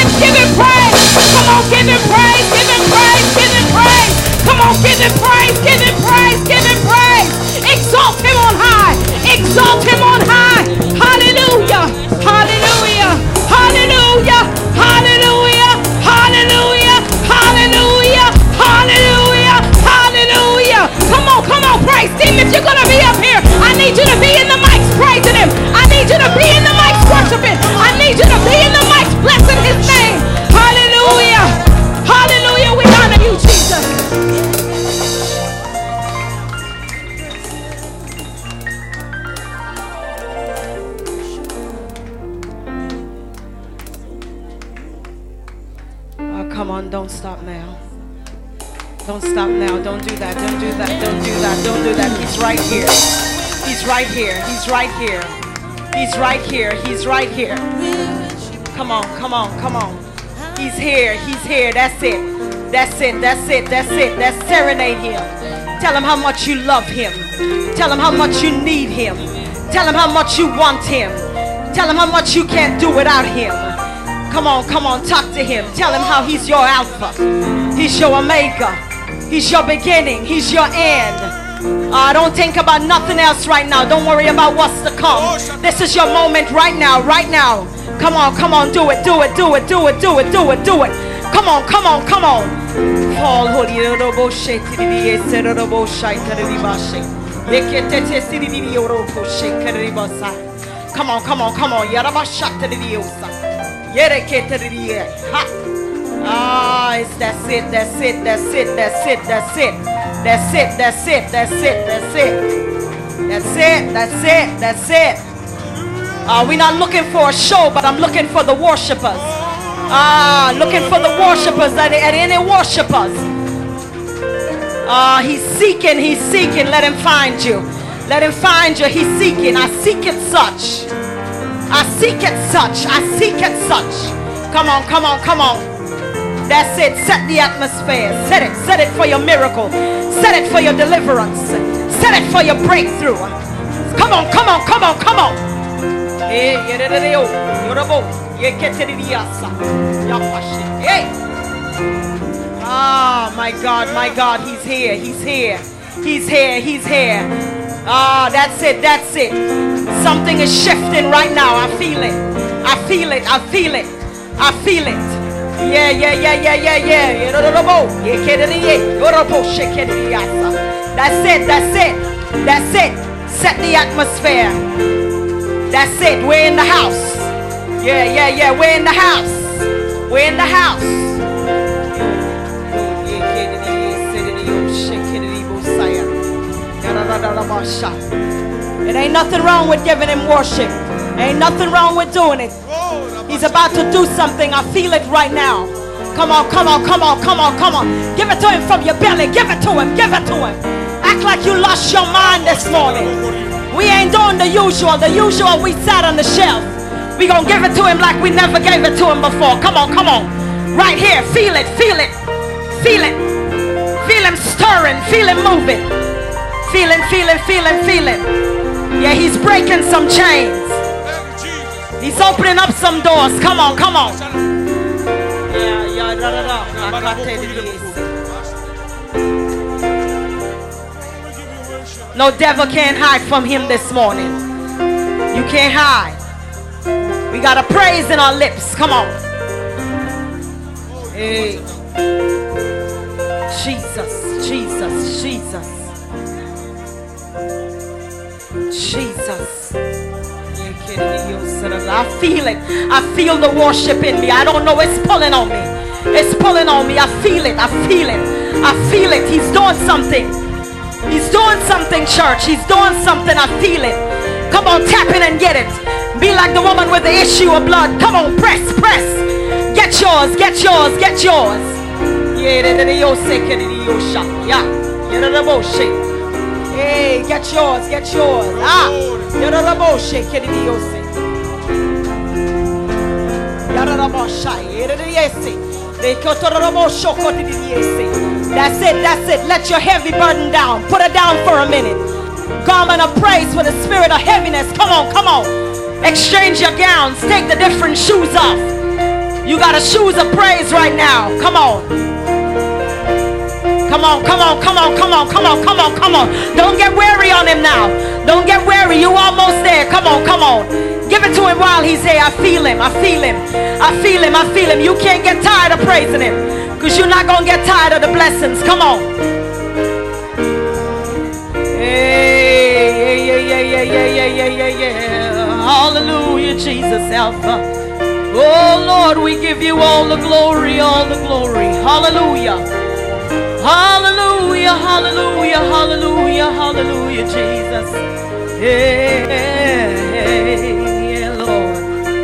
praise, give him praise. Come on, give him praise, give him praise, give him praise. Come on, give him praise, give him praise, give him praise. Exalt him on high, exalt him on high. Hallelujah, hallelujah, hallelujah, hallelujah, hallelujah, hallelujah, hallelujah, hallelujah. Come on, praise team. If you're gonna be up here, I need you to be in the mics praising him. I need you to be in the mics worshiping. I need you to be in the mics blessing his name. Hallelujah, hallelujah. We honor you, Jesus. Oh, come on, don't stop now. Don't stop now. Don't do that. Don't do that. Don't do that. Don't do that. He's right here. He's right here. He's right here. He's right here. He's right here. Come on. Come on. Come on. He's here. He's here. That's it. That's it. That's it. That's it. That's serenade him. Tell him how much you love him. Tell him how much you need him. Tell him how much you want him. Tell him how much you can't do without him. Come on. Come on. Talk to him. Tell him how he's your Alpha. He's your Omega. He's your beginning. He's your end. Don't think about nothing else right now. Don't worry about what's to come. This is your moment right now. Right now. Come on. Come on. Do it. Do it. Do it. Do it. Do it. Do it. Do it. Come on. Come on. Come on. Fall. Come on. Come on. Come on. That's it, that's it, that's it, that's it, that's it, that's it, that's it, that's it, that's it, that's it, that's it, that's it. We're not looking for a show, but I'm looking for the worshipers. Looking for the worshipers, at any worshipers. He's seeking, let him find you. Let him find you, he's seeking. I seek it such. I seek it such. I seek it such. Come on, come on, come on. That's it. Set the atmosphere. Set it. Set it for your miracle. Set it for your deliverance. Set it for your breakthrough. Come on, come on, come on, come on. My God, he's here. He's here. He's here. He's here. That's it. That's it. Something is shifting right now. I feel it. I feel it. I feel it. I feel it. Yeah. That's it. That's it. That's it. Set the atmosphere. That's it. We're in the house. Yeah. We're in the house. We're in the house. It ain't nothing wrong with giving him worship. Ain't nothing wrong with doing it. He's about to do something. I feel it right now. Come on, come on, come on, come on, come on. Give it to him from your belly. Give it to him. Give it to him. Act like you lost your mind this morning. We ain't doing the usual. The usual, we sat on the shelf. We gonna give it to him like we never gave it to him before. Come on, come on. Right here. Feel it, feel it, feel it. Feel him stirring. Feel him moving. Feel him, feel him, feel him, feel him. Yeah, he's breaking some chains. He's opening up some doors. Come on, come on. No devil can't hide from him this morning. You can't hide. We got a praise in our lips. Come on. Hey. Jesus, Jesus, Jesus. Jesus. I feel it. I feel the worship in me. I don't know. It's pulling on me. It's pulling on me. I feel it. I feel it. I feel it. He's doing something. He's doing something, church. He's doing something. I feel it. Come on, tap in and get it. Be like the woman with the issue of blood. Come on, press, press. Get yours. Get yours. Get yours. Hey, get yours. Get yours. That's it, that's it. Let your heavy burden down. Put it down for a minute. Garment of praise for the spirit of heaviness. Come on, come on. Exchange your gowns. Take the different shoes off. You got to choose a praise right now. Come on. Come on, come on, come on, come on, come on, come on, come on. Don't get weary on him now. Don't get weary. You almost there. Come on, come on. Give it to him while he's there. I feel him. I feel him. I feel him. I feel him. You can't get tired of praising him, because you're not going to get tired of the blessings. Come on. Hey, yeah, yeah, yeah, yeah, yeah, yeah, yeah, yeah. Hallelujah, Jesus, Alpha. Oh, Lord, we give you all the glory, all the glory. Hallelujah. Hallelujah, hallelujah, hallelujah, hallelujah, Jesus. Yeah, Lord.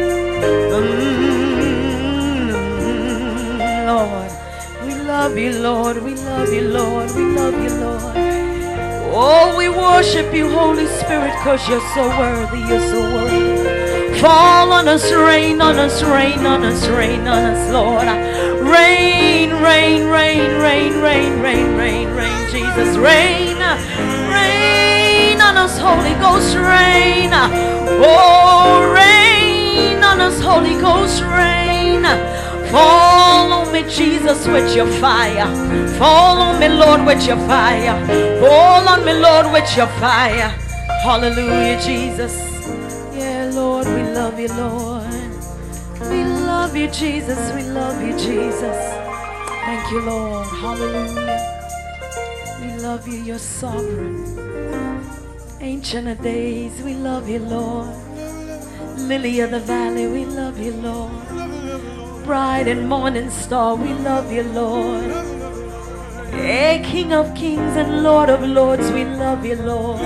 Lord, we love you, Lord. We love you, Lord. We love you, Lord. Oh, we worship you, Holy Spirit, because you're so worthy. You're so worthy. Fall on us, rain on us, rain on us, rain on us, Lord. Rain, rain, rain, rain, rain, rain, rain, rain, Jesus, rain, rain on us, Holy Ghost, rain. Oh, rain on us, Holy Ghost, rain. Fall on me, Jesus, with your fire. Fall on me, Lord, with your fire. Fall on me, Lord, with your fire. Hallelujah, Jesus. Yeah, Lord, we love you, Lord. We love you, Jesus. We love you, Jesus. Thank you, Lord. Hallelujah. We love you. You're sovereign. Ancient of days, we love you, Lord. Lily of the valley, we love you, Lord. Bright and morning star, we love you, Lord. Hey, King of kings and Lord of lords, we love you, Lord.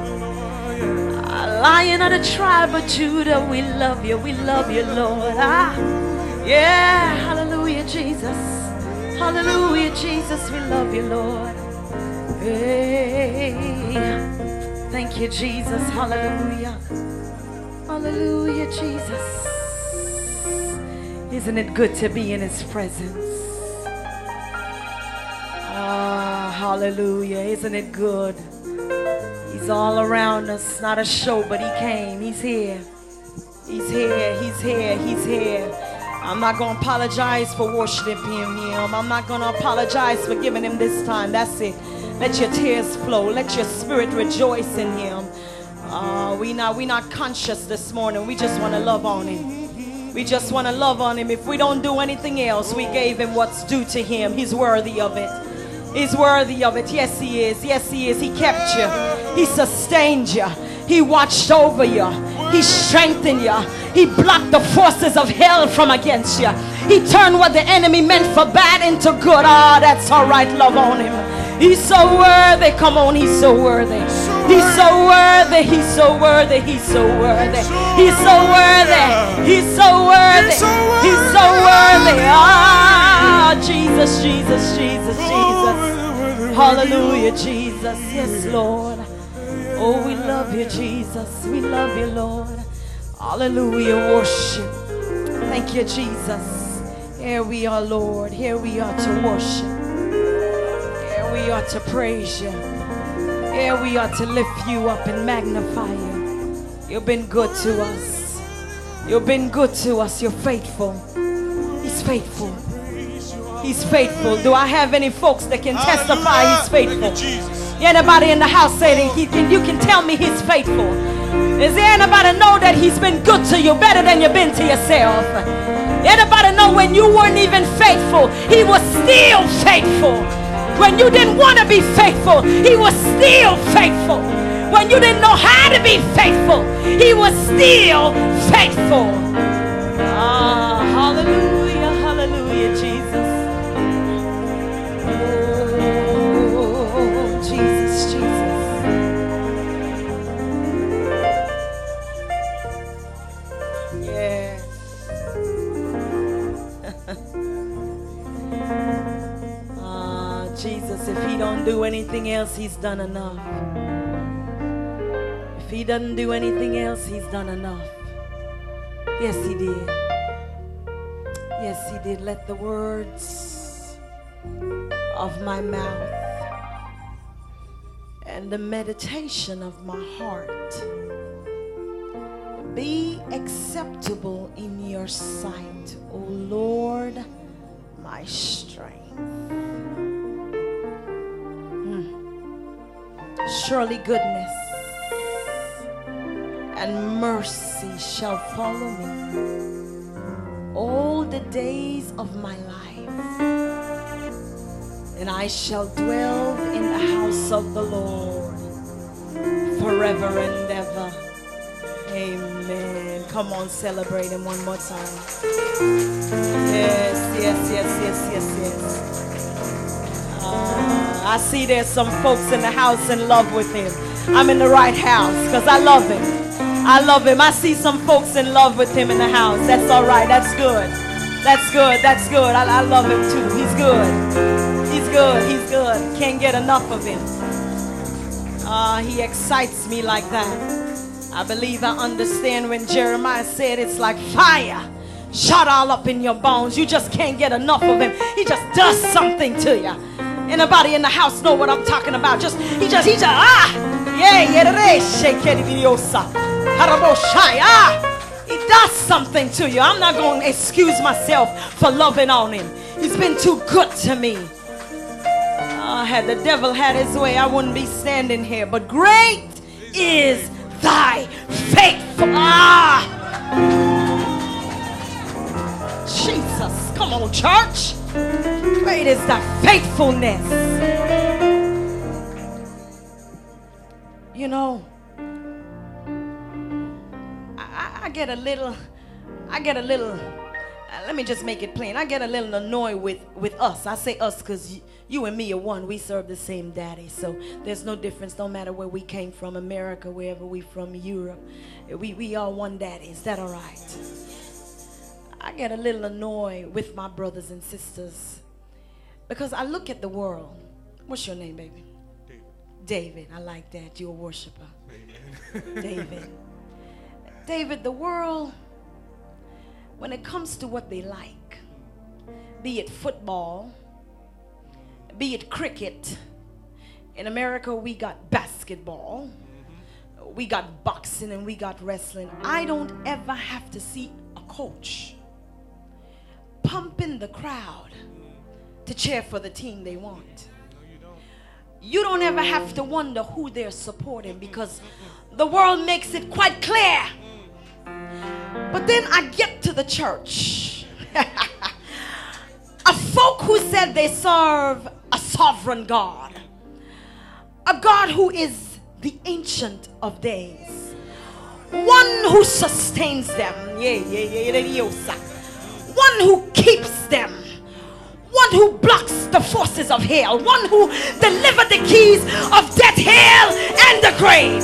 Lion of the tribe of Judah, we love you, Lord. Yeah, hallelujah, Jesus. Hallelujah, Jesus, we love you, Lord. Hey, thank you, Jesus. Hallelujah. Hallelujah, Jesus. Isn't it good to be in his presence? Hallelujah. Isn't it good? He's all around us. Not a show, but he came. He's here. He's here. He's here. He's here. I'm not going to apologize for worshiping him. I'm not going to apologize for giving him this time. That's it. Let your tears flow. Let your spirit rejoice in him. We not conscious this morning. We just want to love on him. We just want to love on him. If we don't do anything else, we gave him what's due to him. He's worthy of it. He's worthy of it. Yes, he is. Yes, he is. He kept you. He sustained you. He watched over you. He strengthened you. He blocked the forces of hell from against you. He turned what the enemy meant for bad into good. Ah, that's all right. Love on him. He's so worthy. Come on, he's so worthy. He's so worthy. He's so worthy. He's so worthy. He's so worthy. He's so worthy. He's so worthy. Ah, Jesus, Jesus, Jesus, Jesus. Hallelujah, Jesus. Yes, Lord. Oh, we love you, Jesus. We love you, Lord. Hallelujah, worship. Thank you, Jesus. Here we are, Lord. Here we are to worship. Here we are to praise you. Here we are to lift you up and magnify you. You've been good to us. You've been good to us. You're faithful. He's faithful. He's faithful. Do I have any folks that can testify he's faithful? Anybody in the house saying you can tell me he's faithful? Is there anybody know that he's been good to you better than you've been to yourself? Anybody know when you weren't even faithful, he was still faithful? When you didn't want to be faithful, he was still faithful. When you didn't know how to be faithful, he was still faithful. Ah, hallelujah, hallelujah, Jesus. Oh, Jesus, Jesus. Yeah. Jesus, if he don't do anything else, he's done enough. If he doesn't do anything else, he's done enough. Yes, he did. Yes, he did. Let the words of my mouth and the meditation of my heart be acceptable in your sight, O Lord. Lord my strength. Surely goodness and mercy shall follow me all the days of my life, and I shall dwell in the house of the Lord forever and ever. Amen. Come on, celebrate him one more time. Yes, yes, yes, yes, yes, yes. I see there's some folks in the house in love with him. I'm in the right house because I love him. I love him. I see some folks in love with him in the house. That's all right. That's good. That's good. That's good. I love him too. He's good. He's good. He's good. Can't get enough of him. He excites me like that. I believe I understand when Jeremiah said it's like fire shot all up in your bones. You just can't get enough of him. He just does something to you. Anybody in the house know what I'm talking about? He just, he does something to you. I'm not going to excuse myself for loving on him. He's been too good to me. Had the devil had his way, I wouldn't be standing here. But great is thy faithfulness. Jesus, come on, church. Great is thy faithfulness. You know, I get a little, let me just make it plain. I get a little annoyed with us. I say us because you and me are one. We serve the same daddy. So there's no difference no matter where we came from, America, wherever we from, Europe. We all one daddy. Is that all right? I get a little annoyed with my brothers and sisters because I look at the world. What's your name, baby? David. I like that. You're a worshiper. David. David, the world, when it comes to what they like, be it football, be it cricket. In America, we got basketball, we got boxing, and we got wrestling. I don't ever have to see a coach pumping the crowd to cheer for the team they want. You don't ever have to wonder who they're supporting because the world makes it quite clear. But then I get to the church. A folk who said they serve a sovereign God. A God who is the Ancient of Days. One who sustains them. One who keeps them. One who blocks the forces of hell. One who delivered the keys of death, hell, and the grave.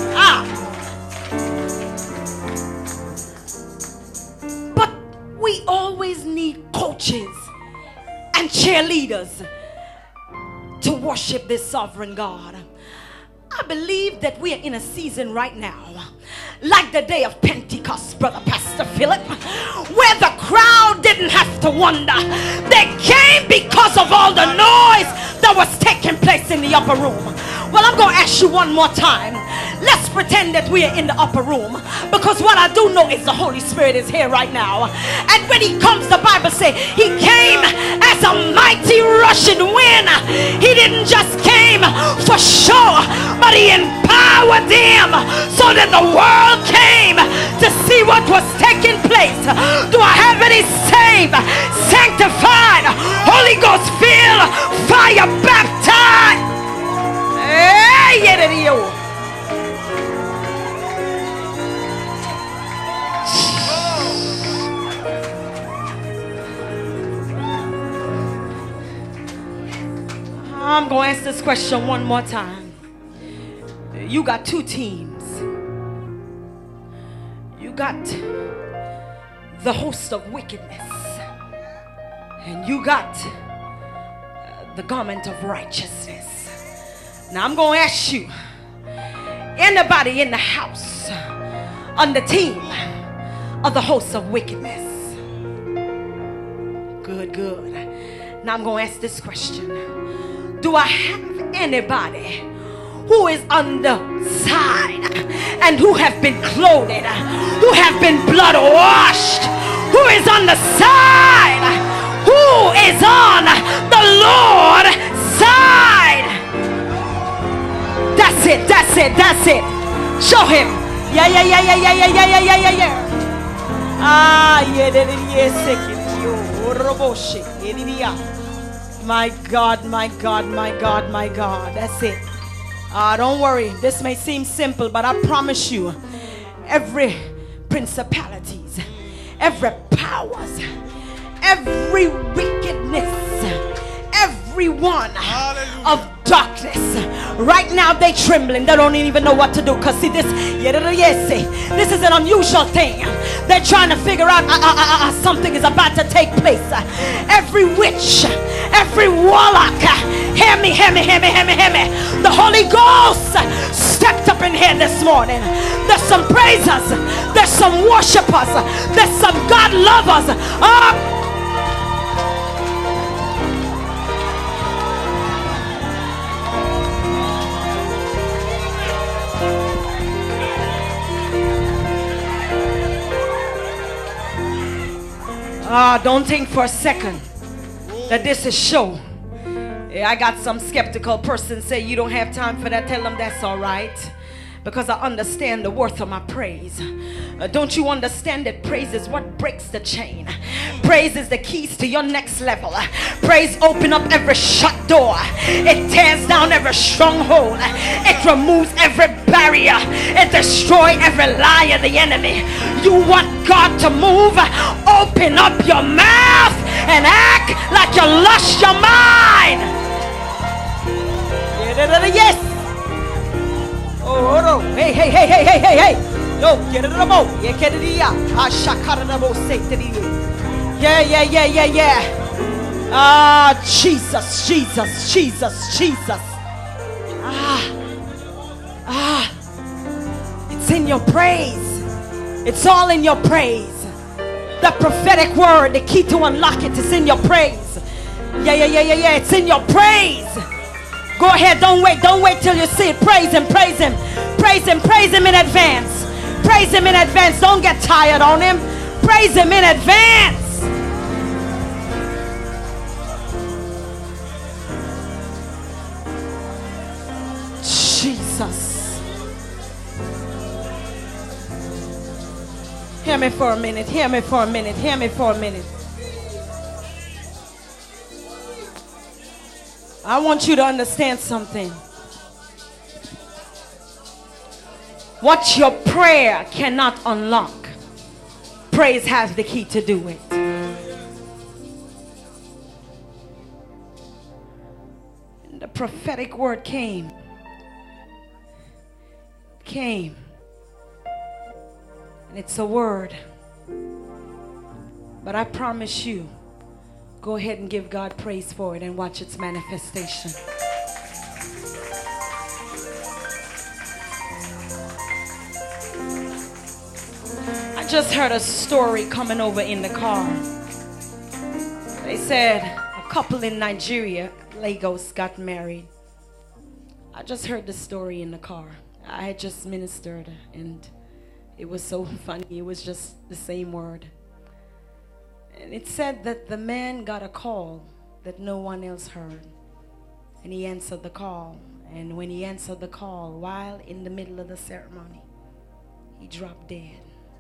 But we always need coaches and cheerleaders to worship this sovereign God. I believe that we are in a season right now, like the day of Pentecost, Brother Pastor Philip, where the crowd didn't have to wonder. They came because of all the noise that was taking place in the upper room. Well, I'm going to ask you one more time. Let's pretend that we are in the upper room, because what I do know is the Holy Spirit is here right now. And when he comes, the Bible says he came as a mighty rushing wind. He didn't just came for show, but he empowered them so that the world came to see what was taking place. Do I have any saved, sanctified, Holy Ghost filled, fire baptized? Hey, I'm going to ask this question one more time. You got two teams. You got the host of wickedness, and you got the garment of righteousness. Now I'm going to ask you, anybody in the house on the team of the host of wickedness? Good, good. Now I'm going to ask this question. Do I have anybody who is on the side and who have been clothed, who have been blood washed, who is on the side, who is on the Lord's side. That's it, that's it, that's it. Show him. Yeah. My God, my God, my God, my God. That's it. Don't worry. This may seem simple, but I promise you, every principalities, every powers, every wickedness, everyone of darkness, right now they trembling. They don't even know what to do. Because see, this is an unusual thing. They're trying to figure out something is about to take place. Every witch, every warlock, hear me. The Holy Ghost stepped up in here this morning. There's some praisers, there's some worshipers, there's some God lovers. Don't think for a second that this is show. I got some skeptical person say you don't have time for that. Tell them that's all right, because I understand the worth of my praise. Don't you understand that praise is what breaks the chain? Praise is the keys to your next level. Praise opens up every shut door. It tears down every stronghold. It removes every barrier. It destroys every lie of the enemy. You want God to move? Open up your mouth and act like you lost your mind. Yes. Oh, hey. No, get it about. Yeah. Jesus. It's in your praise. It's all in your praise. The prophetic word, the key to unlock it is in your praise. Yeah. It's in your praise. Go ahead, don't wait till you see it. Praise him in advance. Praise him in advance. Don't get tired on him. Praise him in advance. Jesus. Hear me for a minute. I want you to understand something. What your prayer cannot unlock, praise has the key to do it. And the prophetic word came. And it's a word. But I promise you, go ahead and give God praise for it and watch its manifestation. I just heard a story coming over in the car. They said a couple in Nigeria, Lagos, got married. I just heard the story in the car. I had just ministered and it was so funny. It was just the same word. And it said that the man got a call that no one else heard. And he answered the call. And when he answered the call, while in the middle of the ceremony, he dropped dead.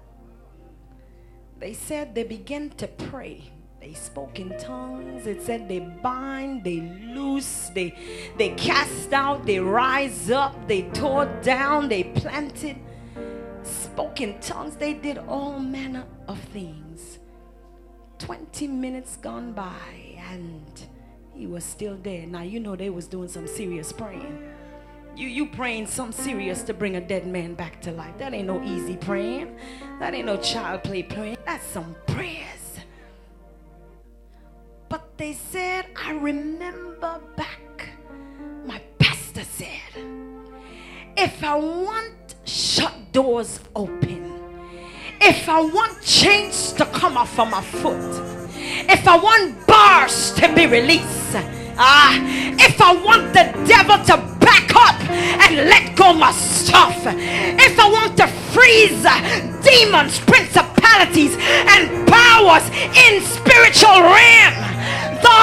They said they began to pray. They spoke in tongues. It said they bind, they loose, they cast out, they rise up, they tore down, they planted, spoke in tongues. They did all manner of things. 20 minutes gone by and he was still dead. Now you know they was doing some serious praying. You praying something serious to bring a dead man back to life. That ain't no easy praying. That ain't no child play praying. That's some prayers. But they said, I remember back, my pastor said, if I want shut doors open, if I want chains to come off of my foot, if I want bars to be released, if I want the devil to back up and let go my stuff, if I want to freeze demons, principalities, and powers in spiritual realm, the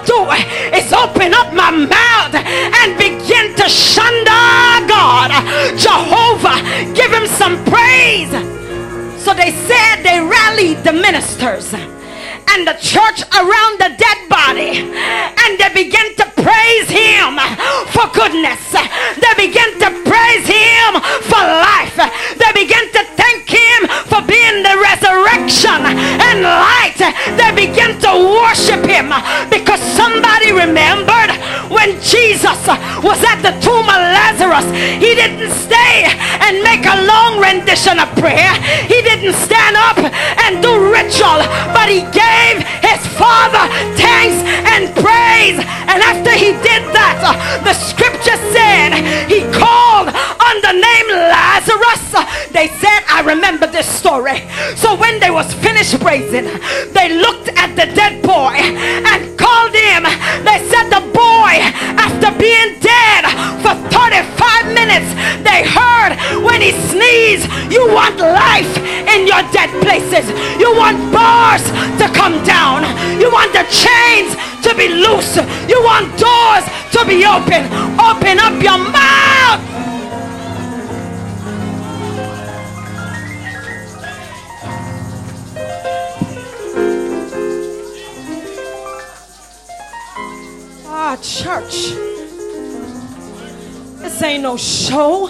do is open up my mouth and begin to shanda God, Jehovah, give him some praise. So they said they rallied the ministers and the church around the dead body, and they began to praise him for goodness. They began to praise him for life. They began to thank him for being the resurrection and light. They began to worship him because somebody remembered when Jesus was at the tomb of Lazarus, he didn't stay and make a long rendition of prayer. He didn't stand up and do ritual, but he gave his Father thanks and praise. And after he did that, the scripture said he called on the name Lazarus. They said, I remember this story. So when they was finished praising, they looked at the dead boy and called him. They said the boy, after being dead for 35 minutes, they heard when he sneezed, you want life in your dead places. You want bars to come down. You want the chains to be loose. You want doors to be open. Open up your mouth. Ah, church, this ain't no show.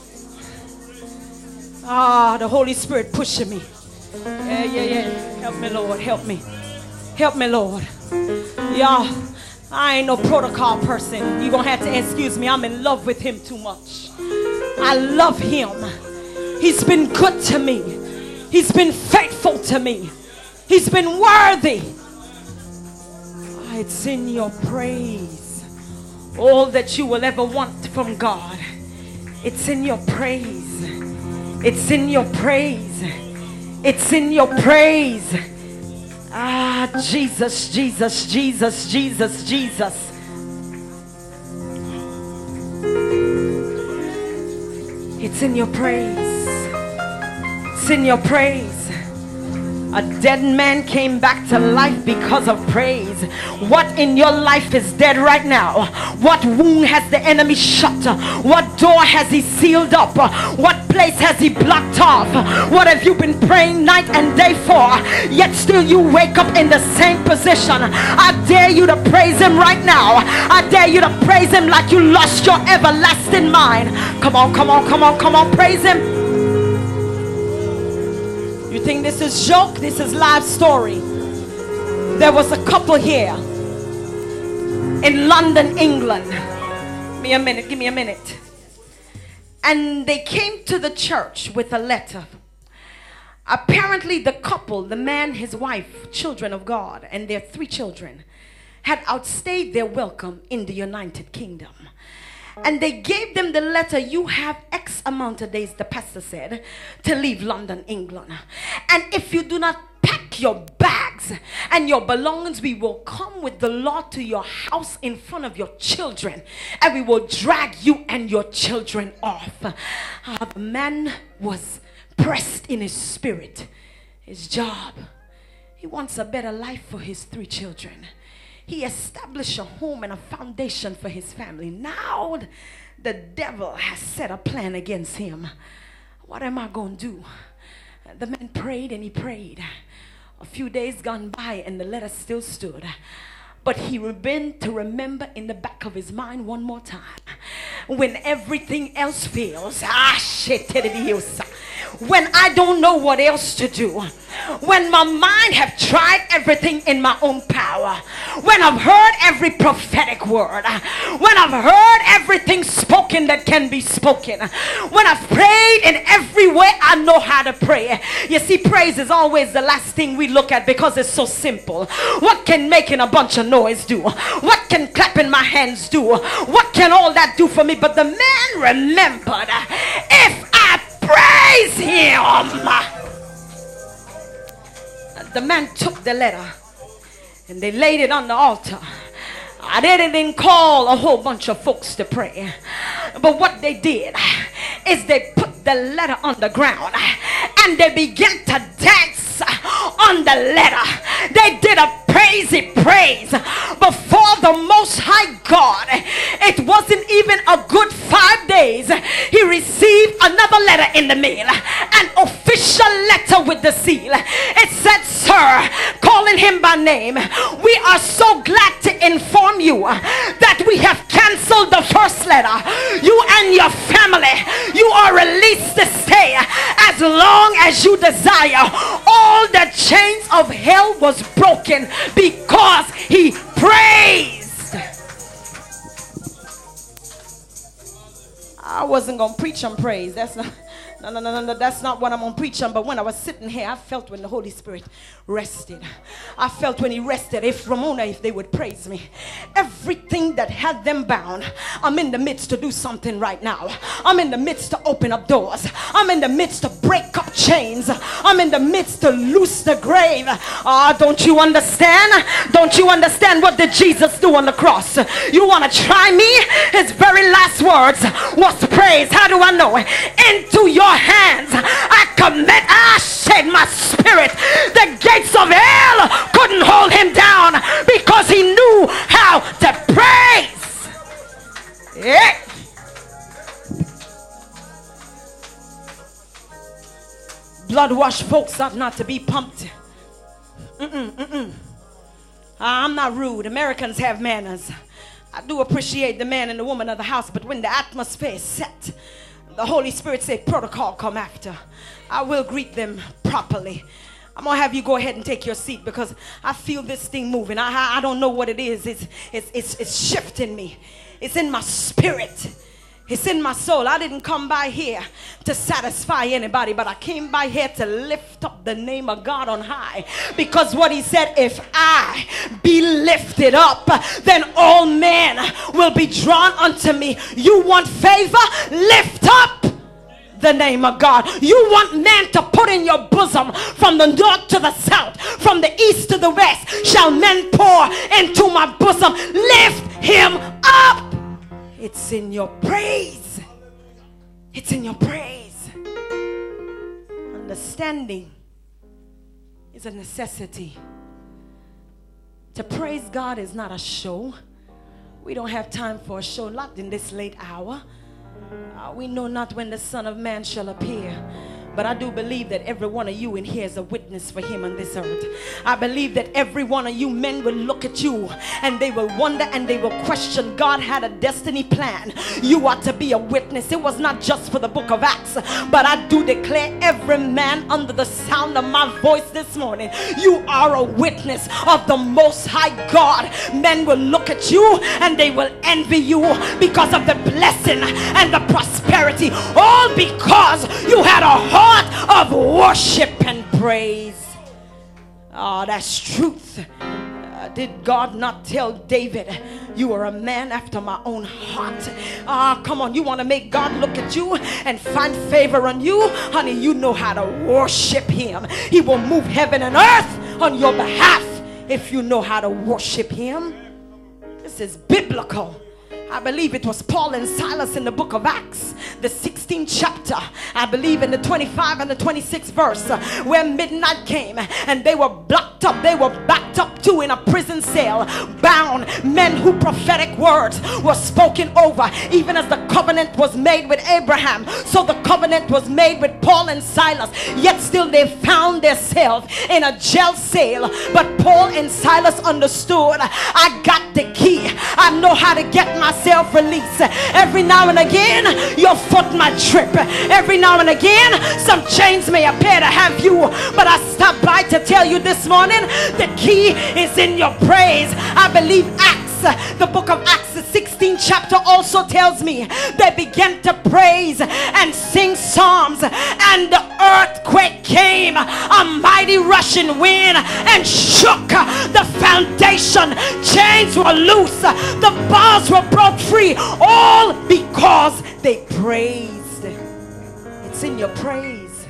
Ah, the Holy Spirit pushing me. Yeah. Help me, Lord. Help me. Help me, Lord. Y'all, I ain't no protocol person. You're going to have to excuse me. I'm in love with him too much. I love him. He's been good to me. He's been faithful to me. He's been worthy. It's in your praise. All that you will ever want from God. It's in your praise. It's in your praise. It's in your praise. Ah, Jesus, Jesus, Jesus, Jesus, Jesus. It's in your praise. It's in your praise. A dead man came back to life because of praise. What in your life is dead right now? What wound has the enemy shut? What door has he sealed up? What place has he blocked off? What have you been praying night and day for? Yet still you wake up in the same position. I dare you to praise him right now. I dare you to praise him like you lost your everlasting mind. Come on, come on, come on, come on, praise him. You think this is joke? This is live story. There was a couple here in London, England. Give me a minute, give me a minute. And they came to the church with a letter. Apparently the couple, the man, his wife, children of God, and their 3 children, had outstayed their welcome in the United Kingdom. And they gave them the letter, you have X amount of days, the pastor said, to leave London, England. And if you do not pack your bags and your belongings, we will come with the law to your house in front of your children, and we will drag you and your children off. The man was pressed in his spirit. His job, he wants a better life for his 3 children. He established a home and a foundation for his family. Now the devil has set a plan against him. What am I going to do? The man prayed and he prayed. A few days gone by and the letter still stood. But he began to remember in the back of his mind one more time. When everything else fails, when I don't know what else to do, when my mind have tried everything in my own power, when I've heard every prophetic word, when I've heard everything spoken that can be spoken, when I've prayed in every way I know how to pray. You see, praise is always the last thing we look at because it's so simple. What can making a bunch of noise do? What can clapping my hands do? What can all that do for me? But the man remembered, if I praise him. The man took the letter and they laid it on the altar. They didn't call a whole bunch of folks to pray, but what they did is they put the letter on the ground and they began to dance on the letter. They did a praise before of the Most High God, it wasn't even a good 5 days, he received another letter in the mail, an official letter with the seal. It said, "Sir," calling him by name, "we are so glad to inform you that we have canceled the first letter. You and your family, you are released to stay as long as you desire." All the chains of hell was broken because he praised. I wasn't going to preach on praise. That's not, no, that's not what I'm going to preach on. But when I was sitting here, I felt when the Holy Spirit rested. I felt when he rested, if they would praise me. Everything that had them bound, I'm in the midst to do something right now. I'm in the midst to open up doors. I'm in the midst to break up chains. I'm in the midst to loose the grave. Don't you understand? Don't you understand what did Jesus do on the cross? You want to try me? His very last words was praise. How do I know? Into your hands I commit. I said my spirit. The gates of hell couldn't hold him down because he knew how to praise. Yeah. Blood-washed folks ought not to be pumped. I'm not rude. Americans have manners. I do appreciate the man and the woman of the house, but when the atmosphere is set, the Holy Spirit said protocol come after. I will greet them properly. I'm going to have you go ahead and take your seat because I feel this thing moving. I don't know what it is. It's shifting me. It's in my spirit. It's in my soul. I didn't come by here to satisfy anybody, but I came by here to lift up the name of God on high. Because what he said, if I be lifted up, then all men will be drawn unto me. You want favor? Lift up the name of God. You want men to put in your bosom from the north to the south, from the east to the west. Shall men pour into my bosom? Lift him up. It's in your praise. It's in your praise. Understanding is a necessity. To praise God is not a show. We don't have time for a show, not in this late hour. We know not when the Son of Man shall appear. But I do believe that every one of you in here is a witness for him on this earth. I believe that every one of you men will look at you and they will wonder and they will question. God had a destiny plan. You are to be a witness. It was not just for the book of Acts, but I do declare every man under the sound of my voice this morning, you are a witness of the Most High God. Men will look at you and they will envy you because of the blessing and the prosperity, all because you had a heart of worship and praise. That's truth. Did God not tell David, you are a man after my own heart? Come on, you want to make God look at you and find favor on you? Honey, you know how to worship him. He will move heaven and earth on your behalf if you know how to worship him. This is biblical. I believe it was Paul and Silas in the book of Acts, the 16th chapter, I believe in the 25 and the 26th verse, where midnight came and they were blocked up. They were backed up too in a prison cell, bound. Men who prophetic words were spoken over, even as the covenant was made with Abraham. So the covenant was made with Paul and Silas, yet still they found themselves in a jail cell. But Paul and Silas understood, I got the key. I know how to get myself released. Every now and again your foot might trip. Every now and again some chains may appear to have you, but I stopped by to tell you this morning the key is in your praise. I believe the book of Acts, the 16th chapter, also tells me they began to praise and sing psalms, and the earthquake came, a mighty rushing wind, and shook the foundation. Chains were loose, the bars were broke free, all because they praised. It's in your praise.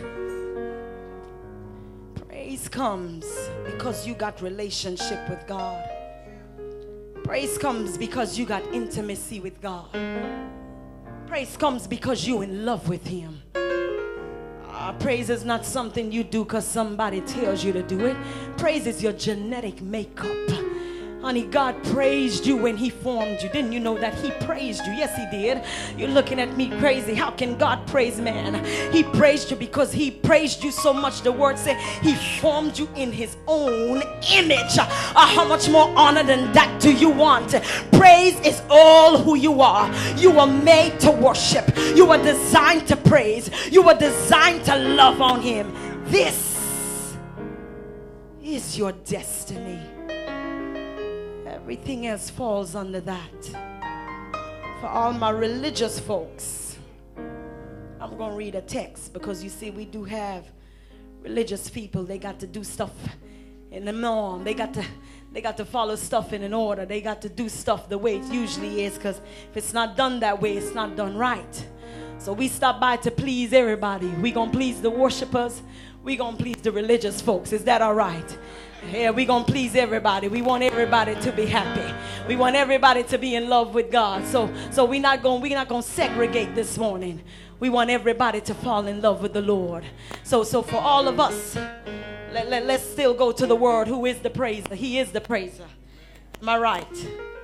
Praise comes because you got relationship with God. Praise comes because you got intimacy with God. Praise comes because you're in love with him. Praise is not something you do because somebody tells you to do it. Praise is your genetic makeup. Honey, God praised you when he formed you. Didn't you know that he praised you? Yes, he did. You're looking at me crazy. How can God praise man? He praised you because he praised you so much. The word said he formed you in his own image. How much more honor than that do you want? Praise is all who you are. You are made to worship. You are designed to praise. You are designed to love on him. This is your destiny. Everything else falls under that. For all my religious folks, I'm going to read a text, because you see, we do have religious people. They got to do stuff in the norm. They got to follow stuff in an order. They got to do stuff the way it usually is, because if it's not done that way, it's not done right. So we stop by to please everybody. We going to please the worshipers. We going to please the religious folks. Is that all right? Yeah, we're going to please everybody. We want everybody to be happy. We want everybody to be in love with God. So we're not going to segregate this morning. We want everybody to fall in love with the Lord. So for all of us, let's still go to the word. Who is the praiser? He is the praiser. Am I right?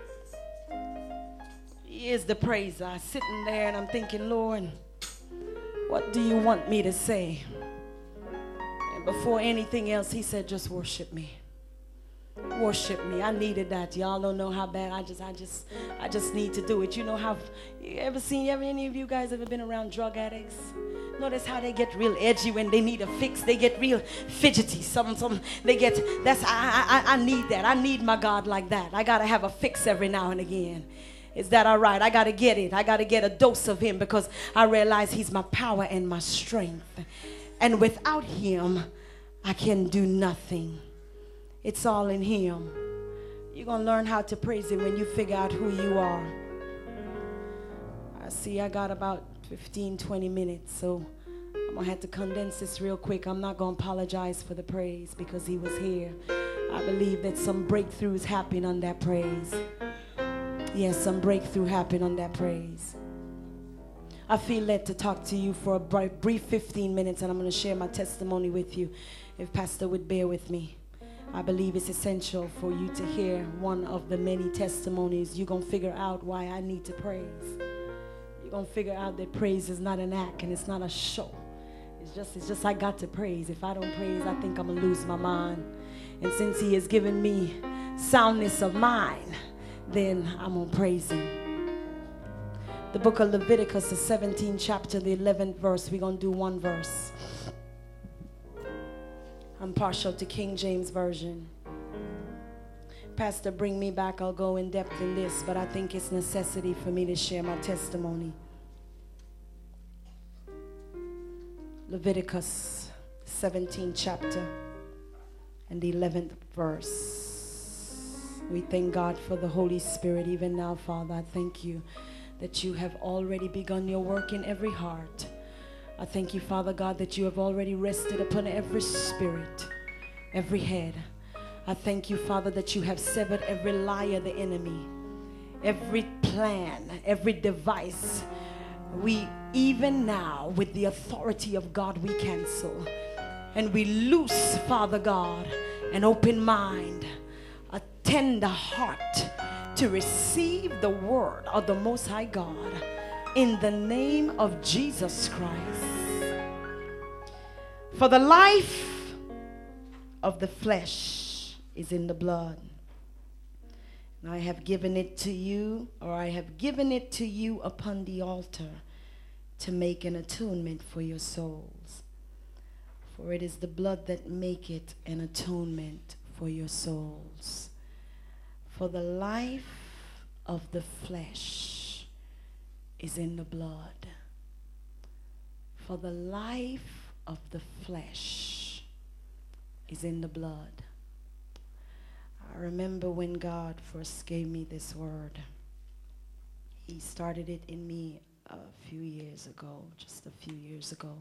He is the praiser. I'm sitting there and I'm thinking, Lord, what do you want me to say? Before anything else, he said, just worship me. Worship me. I needed that. Y'all don't know how bad I just need to do it. You know how, any of you guys ever been around drug addicts? Notice how they get real edgy when they need a fix. They get real fidgety. I need that. I need my God like that. I got to have a fix every now and again. Is that all right? I got to get it. I got to get a dose of him, because I realize he's my power and my strength. And without him, I can do nothing. It's all in him. You're going to learn how to praise him when you figure out who you are. I see I got about 15, 20 minutes, so I'm going to have to condense this real quick. I'm not going to apologize for the praise, because he was here. I believe that some breakthroughs happen on that praise. Yes, some breakthrough happened on that praise. I feel led to talk to you for a brief 15 minutes, and I'm going to share my testimony with you, if Pastor would bear with me. I believe it's essential for you to hear one of the many testimonies. You're going to figure out why I need to praise. You're going to figure out that praise is not an act and it's not a show. It's just I got to praise. If I don't praise, I think I'm going to lose my mind. And since he has given me soundness of mind, then I'm going to praise him. The book of Leviticus, the 17th chapter, the 11th verse. We're going to do one verse. I'm partial to King James Version. Pastor, bring me back. I'll go in depth in this, but I think it's necessity for me to share my testimony. Leviticus, 17th chapter, and the 11th verse. We thank God for the Holy Spirit. Even now, Father, I thank you that you have already begun your work in every heart. I thank you, Father God, that you have already rested upon every spirit, every head. I thank you, Father, that you have severed every lie of the enemy, every plan, every device. We, even now, with the authority of God, we cancel. And we loose, Father God, an open mind, a tender heart, to receive the word of the Most High God in the name of Jesus Christ. For the life of the flesh is in the blood. And I have given it to you, or I have given it to you upon the altar to make an atonement for your souls. For it is the blood that maketh an atonement for your souls. For the life of the flesh is in the blood. For the life of the flesh is in the blood. I remember when God first gave me this word. He started it in me a few years ago, just a few years ago.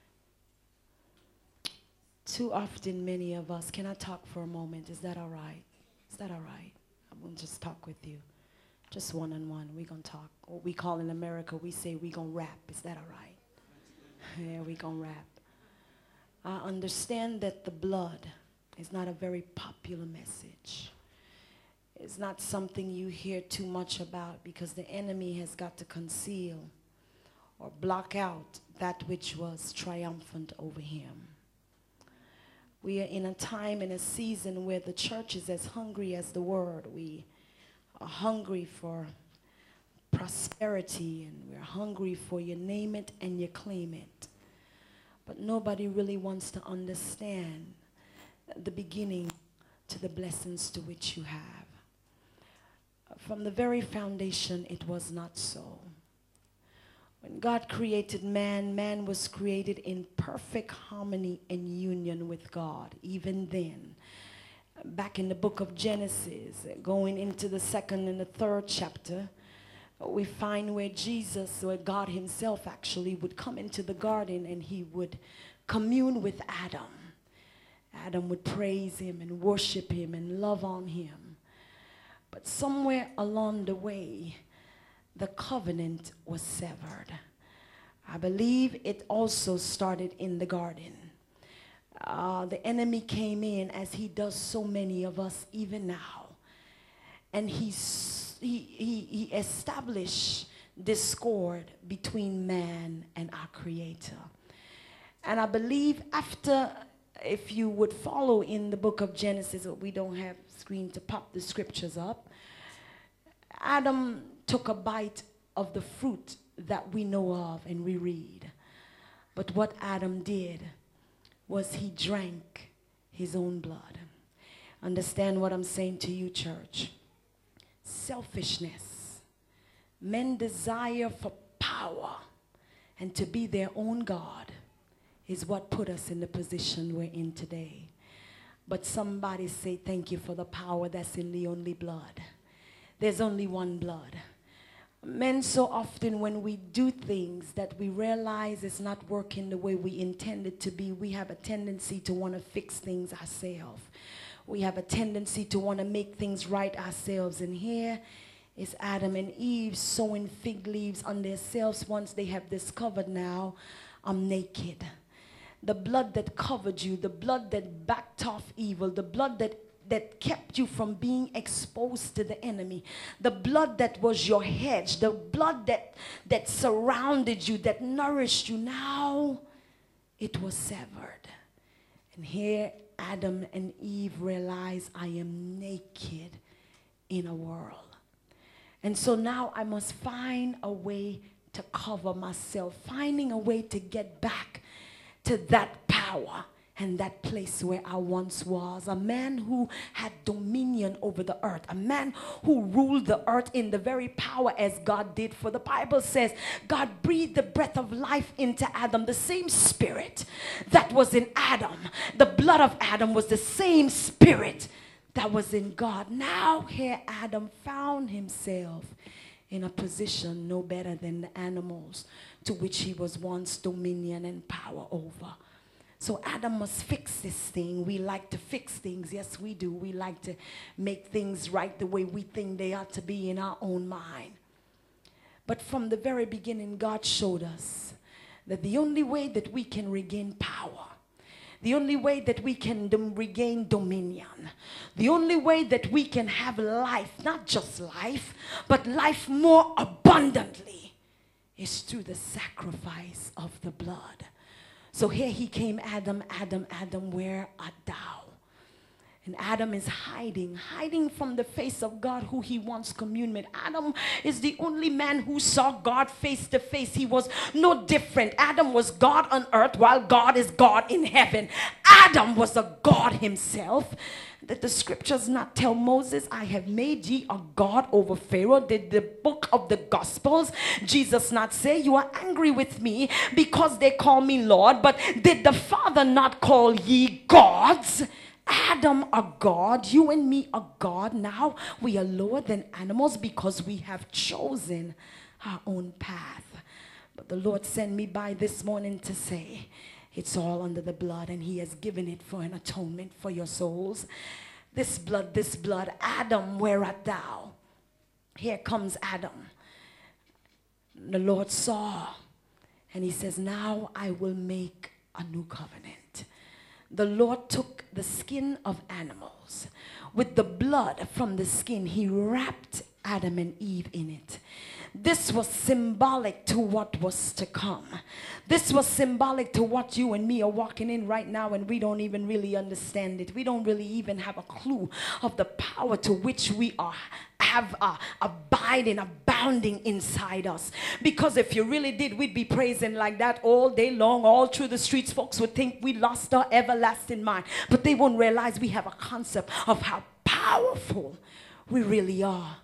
Too often, many of us, can I talk for a moment? Is that all right? Is that all right? I'm going to just talk with you. Just one-on-one. We're going to talk. What we call in America, we say we're going to rap. Is that all right? Yeah, we're going to rap. I understand that the blood is not a very popular message. is not something you hear too much about, because the enemy has got to conceal or block out that which was triumphant over him. We are in a time and a season where the church is as hungry as the word. We are hungry for prosperity, and we're hungry for you name it and you claim it. But nobody really wants to understand the beginning to the blessings to which you have. From the very foundation, it was not so. When God created man, man was created in perfect harmony and union with God. Even then, back in the book of Genesis, going into the 2nd and the 3rd chapter, we find where Jesus, or God himself actually, would come into the garden and he would commune with Adam. Adam would praise him and worship him and love on him. But somewhere along the way, the covenant was severed. I believe it also started in the garden. The enemy came in, as he does so many of us even now. And he established discord between man and our Creator. And I believe after, if you would follow in the book of Genesis, we don't have screen to pop the scriptures up, Adam took a bite of the fruit that we know of and we read. But what Adam did was he drank his own blood. Understand what I'm saying to you, church. Selfishness, men desire for power and to be their own God, is what put us in the position we're in today. But somebody say, thank you for the power that's in the only blood. There's only one blood. Men, so often when we do things that we realize it's not working the way we intended to be, we have a tendency to want to fix things ourselves. We have a tendency to want to make things right ourselves. And here is Adam and Eve sewing fig leaves on themselves once they have discovered, now I'm naked. The blood that covered you, the blood that backed off evil, the blood that kept you from being exposed to the enemy, the blood that was your hedge, the blood that surrounded you, that nourished you, now it was severed. And here Adam and Eve realize, I am naked in a world. And so now I must find a way to cover myself, finding a way to get back to that power and that place where I once was. A man who had dominion over the earth. A man who ruled the earth in the very power as God did. For the Bible says God breathed the breath of life into Adam. The same spirit that was in Adam. The blood of Adam was the same spirit that was in God. Now here Adam found himself in a position no better than the animals to which he was once dominion and power over. So Adam must fix this thing. We like to fix things. Yes, we do. We like to make things right the way we think they ought to be in our own mind. But from the very beginning, God showed us that the only way that we can regain power, the only way that we can regain dominion, the only way that we can have life, not just life, but life more abundantly, is through the sacrifice of the blood. So here he came, Adam, Adam, Adam, where art thou? And Adam is hiding from the face of God who he once communed with. Adam is the only man who saw God face to face. He was no different. Adam was God on earth while God is God in heaven. Adam was a God himself. Did the scriptures not tell Moses, I have made ye a God over Pharaoh? Did the book of the Gospels, Jesus not say, you are angry with me because they call me Lord? But did the Father not call ye gods? Adam a God, you and me a God. Now we are lower than animals because we have chosen our own path. But the Lord sent me by this morning to say, it's all under the blood, and he has given it for an atonement for your souls. This blood, Adam, where art thou? Here comes Adam. The Lord saw, and he says, now I will make a new covenant. the Lord took the skin of animals. With the blood from the skin, he wrapped Adam and Eve in it. This was symbolic to what was to come. This was symbolic to what you and me are walking in right now, and we don't even really understand it. We don't really even have a clue of the power to which we have abiding, abounding inside us. Because if you really did, we'd be praising like that all day long, all through the streets. Folks would think we lost our everlasting mind, but they won't realize we have a concept of how powerful we really are.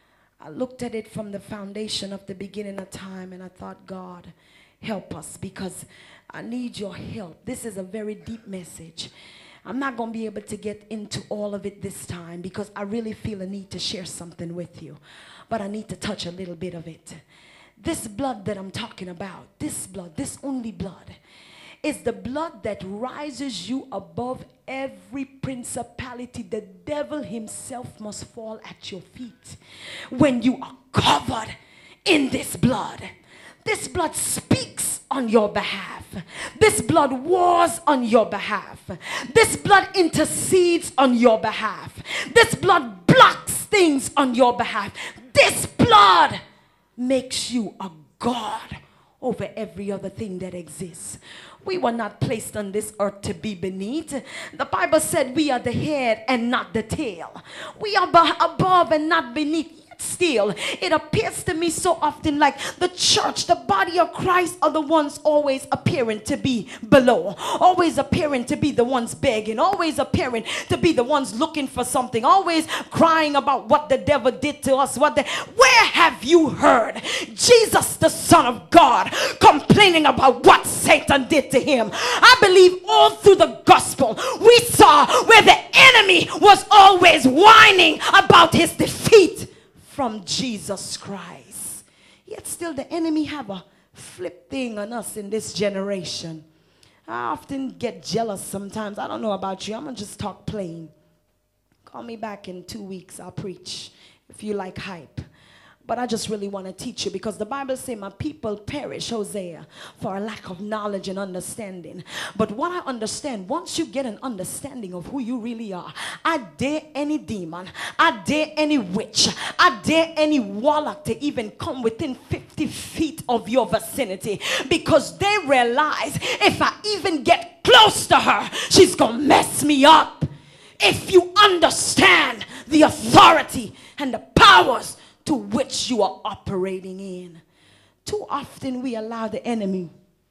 I looked at it from the foundation of the beginning of time, and I thought, God, help us, because I need your help. This is a very deep message. I'm not going to be able to get into all of it this time, because I really feel a need to share something with you. But I need to touch a little bit of it. This blood that I'm talking about, this blood, this only blood, is the blood that rises you above every principality. The devil himself must fall at your feet when you are covered in this blood. This blood speaks on your behalf. This blood wars on your behalf. This blood intercedes on your behalf. This blood blocks things on your behalf. This blood makes you a God over every other thing that exists. We were not placed on this earth to be beneath. The Bible said we are the head and not the tail. We are above and not beneath. Still, it appears to me so often like the church, the body of Christ, are the ones always appearing to be below, always appearing to be the ones begging, always appearing to be the ones looking for something, always crying about what the devil did to us. Where have you heard Jesus, the Son of God, complaining about what Satan did to him? I believe all through the gospel we saw where the enemy was always whining about his defeat from Jesus Christ. Yet still the enemy have a flip thing on us in this generation. I often get jealous sometimes. I don't know about you. I'm going to just talk plain. Call me back in 2 weeks. I'll preach if you like hype. But I just really want to teach you, because the Bible says my people perish, Hosea, for a lack of knowledge and understanding. But what I understand, once you get an understanding of who you really are, I dare any demon, I dare any witch, I dare any warlock to even come within 50 feet of your vicinity, because they realize if I even get close to her, she's going to mess me up. If you understand the authority and the powers to which you are operating in. Too often we allow the enemy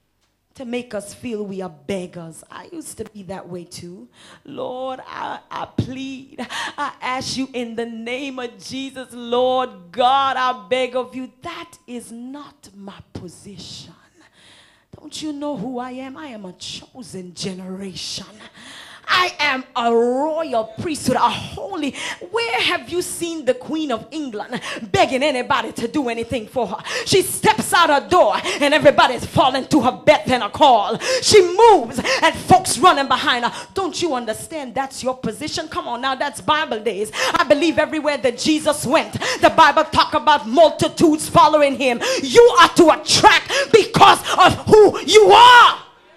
to make us feel we are beggars. I used to be that way too. Lord, I plead, I ask you in the name of Jesus, Lord God, I beg of you. That is not my position. Don't you know who I am? I am a chosen generation. I am a royal priesthood, a holy. Where have you seen the Queen of England begging anybody to do anything for her? She steps out her door and everybody's falling to her beck and a call. She moves and folks running behind her. Don't you understand that's your position? Come on now, that's Bible days. I believe everywhere that Jesus went, the Bible talk about multitudes following him. You are to attract because of who you are.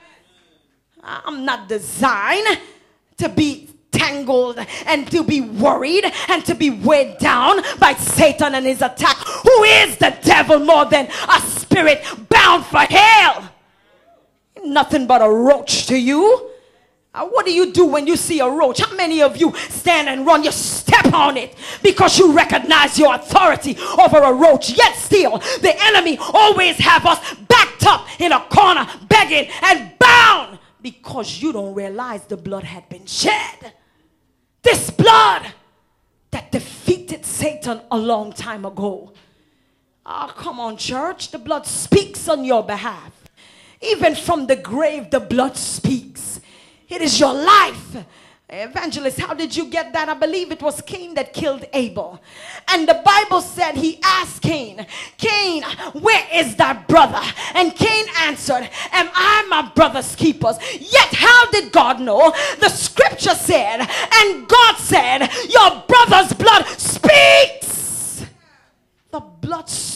I'm not designed to be tangled and to be worried and to be weighed down by Satan and his attack. Who is the devil more than a spirit bound for hell? Nothing but a roach to you. What do you do when you see a roach? How many of you stand and run? You step on it because you recognize your authority over a roach. Yet still, the enemy always have us backed up in a corner, begging and bound, because you don't realize the blood had been shed. This blood that defeated Satan a long time ago. Oh, come on, church. The blood speaks on your behalf. Even from the grave, the blood speaks. It is your life. Evangelist, how did you get that? I believe it was Cain that killed Abel. And the Bible said he asked Cain, Cain, where is thy brother? And Cain answered, am I my brother's keepers? Yet how did God know? The scripture said, and God said, your brother's blood speaks. The blood speaks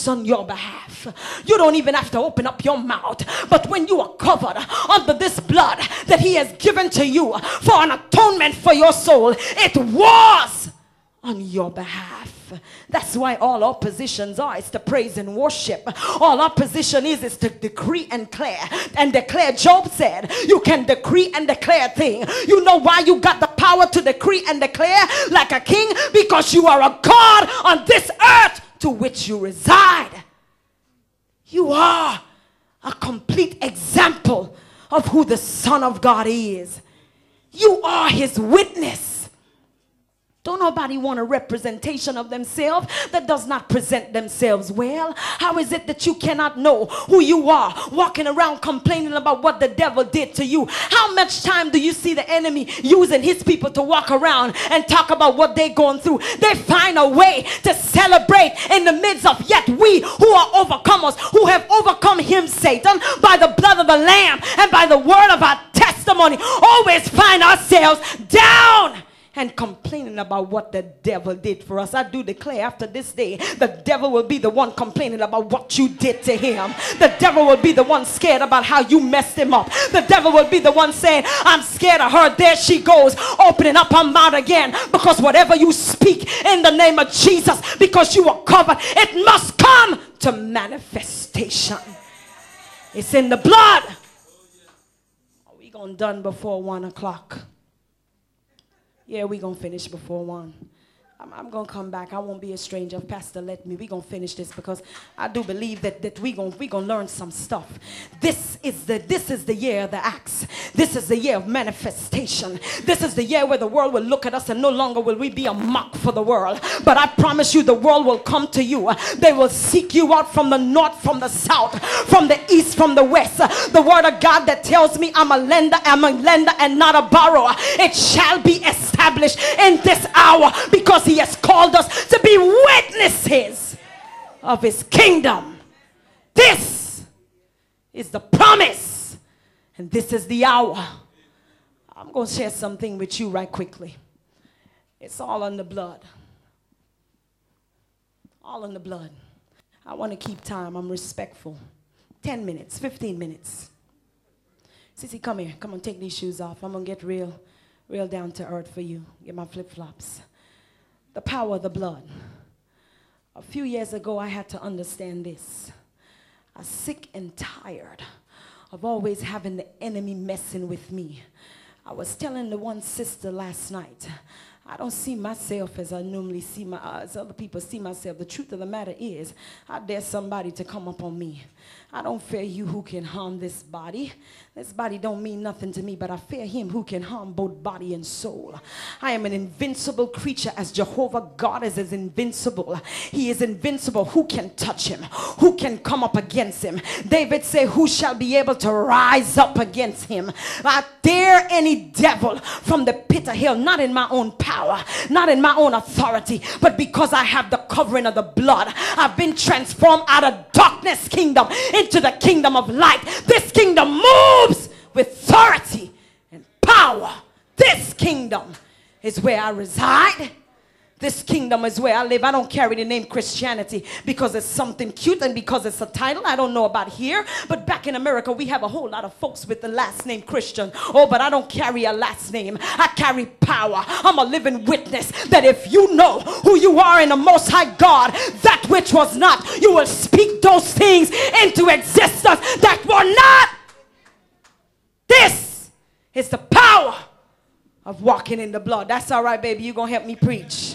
works on your behalf. You don't even have to open up your mouth. But when you are covered under this blood that he has given to you for an atonement for your soul, it was on your behalf. That's why all our positions are is to praise and worship. All our position is to decree and declare. Job said you can decree and declare thing. You know why you got the power to decree and declare like a king? Because you are a God on this earth to which you reside. You are a complete example of who the Son of God is. You are his witness. Don't nobody want a representation of themselves that does not present themselves well. How is it that you cannot know who you are, walking around complaining about what the devil did to you? How much time do you see the enemy using his people to walk around and talk about what they're going through? They find a way to celebrate in the midst of yet we who are overcomers, who have overcome him, Satan, by the blood of the Lamb and by the word of our testimony, always find ourselves down and complaining about what the devil did for us. I do declare after this day, the devil will be the one complaining about what you did to him. The devil will be the one scared about how you messed him up. The devil will be the one saying, I'm scared of her. There she goes, opening up her mouth again. Because whatever you speak in the name of Jesus, because you are covered, it must come to manifestation. It's in the blood. Are we going done before 1 o'clock? Yeah, we're going to finish before 1. I'm going to come back. I won't be a stranger. Pastor, let me. We're going to finish this because I do believe that we're going to learn some stuff. This is the year of the Acts. This is the year of manifestation. This is the year where the world will look at us and no longer will we be a mock for the world. But I promise you the world will come to you. They will seek you out from the north, from the south, from the east, from the west. The word of God that tells me I'm a lender and not a borrower. It shall be established in this hour because he has called us to be witnesses of his kingdom. This is the promise, and this is the hour. I'm going to share something with you right quickly. It's all in the blood. All in the blood. I want to keep time. I'm respectful. 10 minutes, 15 minutes. Sissy, come here. Come on, take these shoes off. I'm going to get real down to earth for you. Get my flip-flops. The power of the blood. A few years ago, I had to understand this. I'm sick and tired of always having the enemy messing with me. I was telling the one sister last night, I don't see myself as I normally see as other people see myself. The truth of the matter is, I dare somebody to come up on me. I don't fear you who can harm this body. This body don't mean nothing to me, but I fear him who can harm both body and soul. I am an invincible creature as Jehovah God is invincible. He is invincible. Who can touch him? Who can come up against him? David said, who shall be able to rise up against him? I dare any devil from the pit of hell, not in my own power, not in my own authority, but because I have the covering of the blood. I've been transformed out of darkness kingdom into the kingdom of light. This kingdom moves with authority and power. This kingdom is where I reside. This kingdom is where I live. I don't carry the name Christianity because it's something cute and because it's a title. I don't know about here, but back in America we have a whole lot of folks with the last name Christian. Oh, but I don't carry a last name. I carry power. I'm a living witness that if you know who you are in the Most High God, that which was not, you will speak those things into existence that were not. This is the power of walking in the blood. That's all right, baby. You're going to help me preach.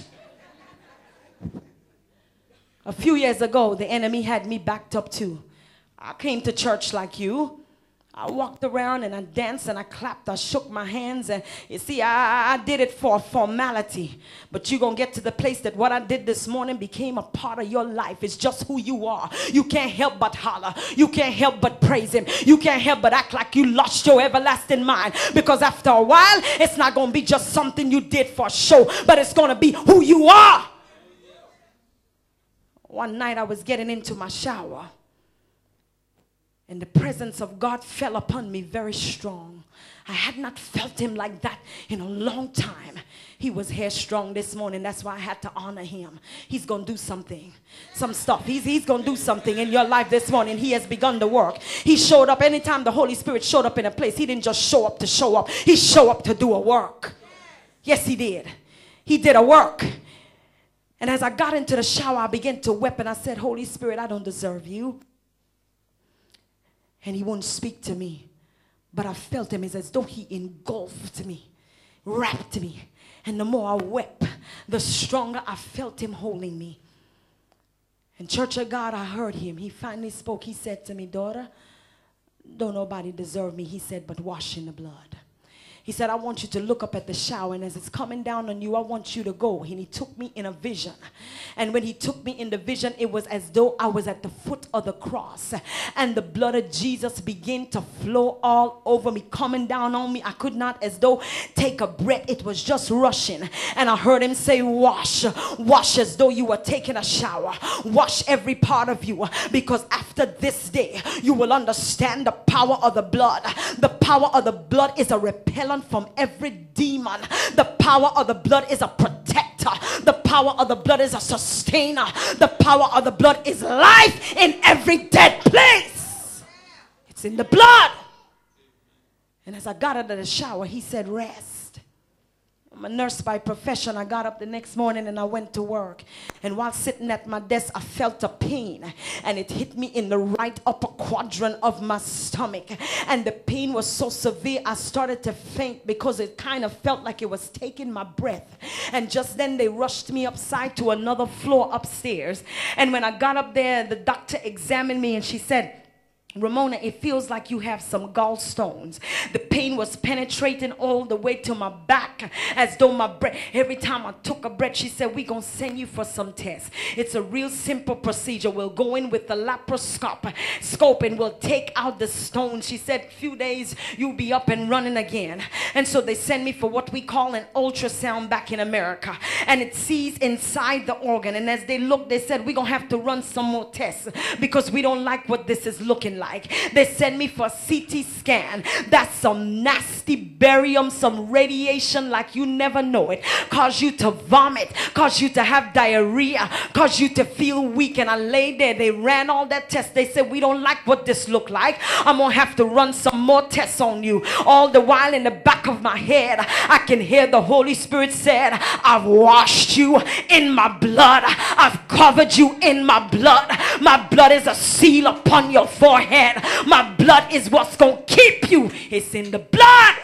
A few years ago, the enemy had me backed up too. I came to church like you. I walked around and I danced and I clapped. I shook my hands. And you see, I did it for formality. But you're going to get to the place that what I did this morning became a part of your life. It's just who you are. You can't help but holler. You can't help but praise him. You can't help but act like you lost your everlasting mind. Because after a while, it's not going to be just something you did for show. But it's going to be who you are. One night I was getting into my shower. And the presence of God fell upon me very strong. I had not felt him like that in a long time. He was headstrong this morning. That's why I had to honor him. He's going to do something. Some stuff. He's going to do something in your life this morning. He has begun to work. He showed up anytime the Holy Spirit showed up in a place. He didn't just show up to show up. He showed up to do a work. Yes, he did. He did a work. And as I got into the shower, I began to weep and I said, Holy Spirit, I don't deserve you. And he wouldn't speak to me. But I felt him. It's as though he engulfed me, wrapped me. And the more I wept, the stronger I felt him holding me. And Church of God, I heard him. He finally spoke. He said to me, daughter, don't nobody deserve me. He said, but wash in the blood. He said, I want you to look up at the shower, and as it's coming down on you, I want you to go. And he took me in a vision. And when he took me in the vision, it was as though I was at the foot of the cross. And the blood of Jesus began to flow all over me, coming down on me. I could not as though take a breath. It was just rushing. And I heard him say, wash. Wash as though you were taking a shower. Wash every part of you. Because after this day, you will understand the power of the blood. The power of the blood is a repellent from every demon. The power of the blood is a protector. The power of the blood is a sustainer. The power of the blood is life in every dead place. It's in the blood. And as I got out of the shower, he said, rest. I'm a nurse by profession. I got up the next morning and I went to work. And while sitting at my desk, I felt a pain. And it hit me in the right upper quadrant of my stomach. And the pain was so severe, I started to faint because it kind of felt like it was taking my breath. And just then they rushed me upside to another floor upstairs. And when I got up there, the doctor examined me and she said, Ramona, it feels like you have some gallstones. The pain was penetrating all the way to my back, as though my breath, every time I took a breath, she said, we're going to send you for some tests. It's a real simple procedure. We'll go in with the laparoscope and we'll take out the stones. She said, few days, you'll be up and running again. And so they send me for what we call an ultrasound back in America. And it sees inside the organ. And as they look, they said, we're going to have to run some more tests because we don't like what this is looking like. They send me for a CT scan. That's some nasty barium, some radiation like you never know it. Cause you to vomit, cause you to have diarrhea, cause you to feel weak. And I lay there. They ran all that test. They said, we don't like what this look like. I'm gonna have to run some more tests on you. All the while in the back of my head, I can hear the Holy Spirit said, I've washed you in my blood. I've covered you in my blood. My blood is a seal upon your forehead. My blood is what's going to keep you. It's in the blood.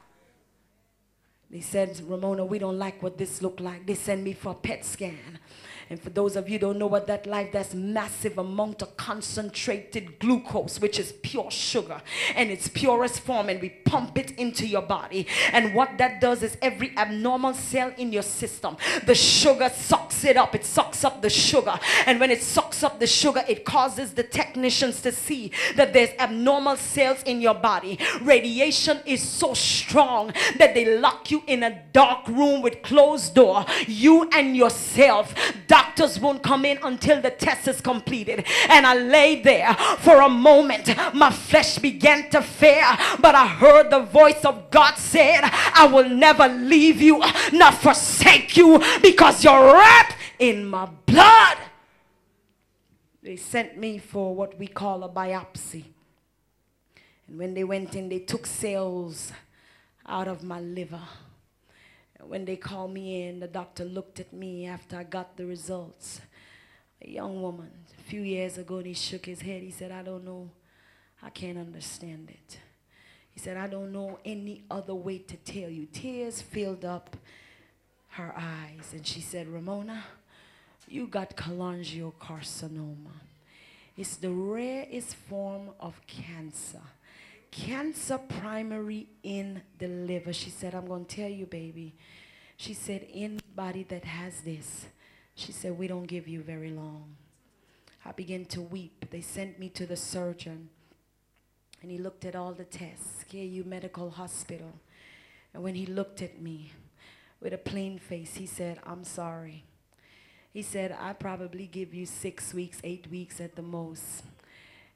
They said, Ramona, we don't like what this looked like. They sent me for a PET scan. And for those of you who don't know what that like, that's massive amount of concentrated glucose, which is pure sugar, and its purest form, and we pump it into your body. And what that does is every abnormal cell in your system, the sugar sucks it up. It sucks up the sugar. And when it sucks up the sugar, it causes the technicians to see that there's abnormal cells in your body. Radiation is so strong that they lock you in a dark room with closed door. You and yourself. Doctors won't come in until the test is completed. And I lay there for a moment. My flesh began to fear, but I heard the voice of God said, I will never leave you nor forsake you because you're wrapped in my blood. They sent me for what we call a biopsy. And when they went in, they took cells out of my liver. When they called me in, the doctor looked at me after I got the results. A young woman, a few years ago, and he shook his head. He said, I don't know. I can't understand it. He said, I don't know any other way to tell you. Tears filled up her eyes. And she said, Ramona, you got cholangiocarcinoma. It's the rarest form of cancer. Cancer primary in the liver. She said, I'm going to tell you, baby. She said, anybody that has this, she said, we don't give you very long. I began to weep. They sent me to the surgeon. And he looked at all the tests. KU Medical Hospital. And when he looked at me with a plain face, he said, I'm sorry. He said, I probably give you 6 weeks, 8 weeks at the most.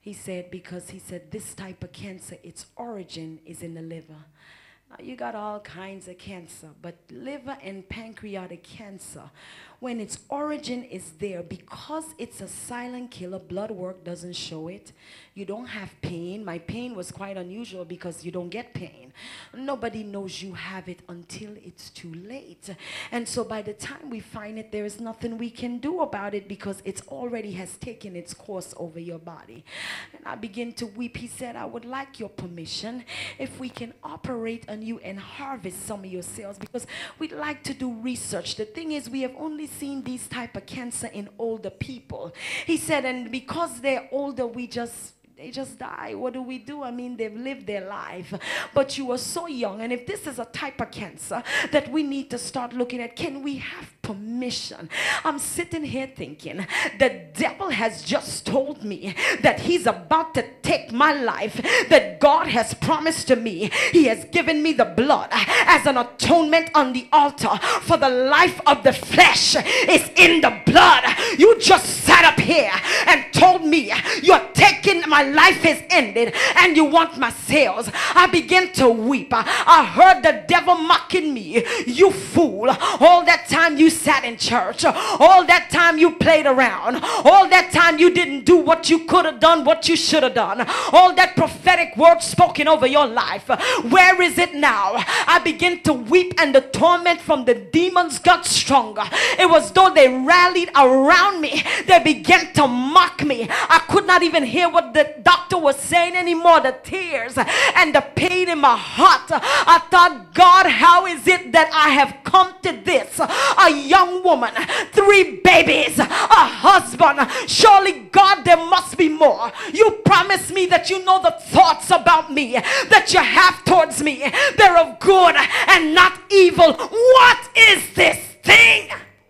He said, because he said this type of cancer, its origin is in the liver. Now, you got all kinds of cancer, but liver and pancreatic cancer, when its origin is there, because it's a silent killer, blood work doesn't show it. You don't have pain. My pain was quite unusual because you don't get pain. Nobody knows you have it until it's too late. And so by the time we find it, there is nothing we can do about it because it already has taken its course over your body. And I begin to weep. He said, I would like your permission if we can operate on you and harvest some of your cells, because we'd like to do research. The thing is, we have only seen these type of cancer in older people. He said, and because they're older, they just die. What do? I mean, they've lived their life, but you are so young. And if this is a type of cancer that we need to start looking at, can we have permission? I'm sitting here thinking, the devil has just told me that he's about to take my life, that God has promised to me. He has given me the blood as an atonement on the altar, for the life of the flesh is in the blood. You just sat up here and told me you're taking my life is ended and you want my cells. I began to weep. I heard the devil mocking me. You fool. All that time you sat in church, all that time you played around, all that time you didn't do what you could have done, what you should have done, all that prophetic word spoken over your life, where is it now? I began to weep, and the torment from the demons got stronger. It was though they rallied around me. They began to mock me. I could not even hear what the doctor was saying anymore. The tears and the pain in my heart. I thought, God, how is it that I have come to this? A young woman, 3 babies, a husband. Surely, God, there must be more. You promised me that you know the thoughts about me that you have towards me. They're of good and not evil. What is this thing?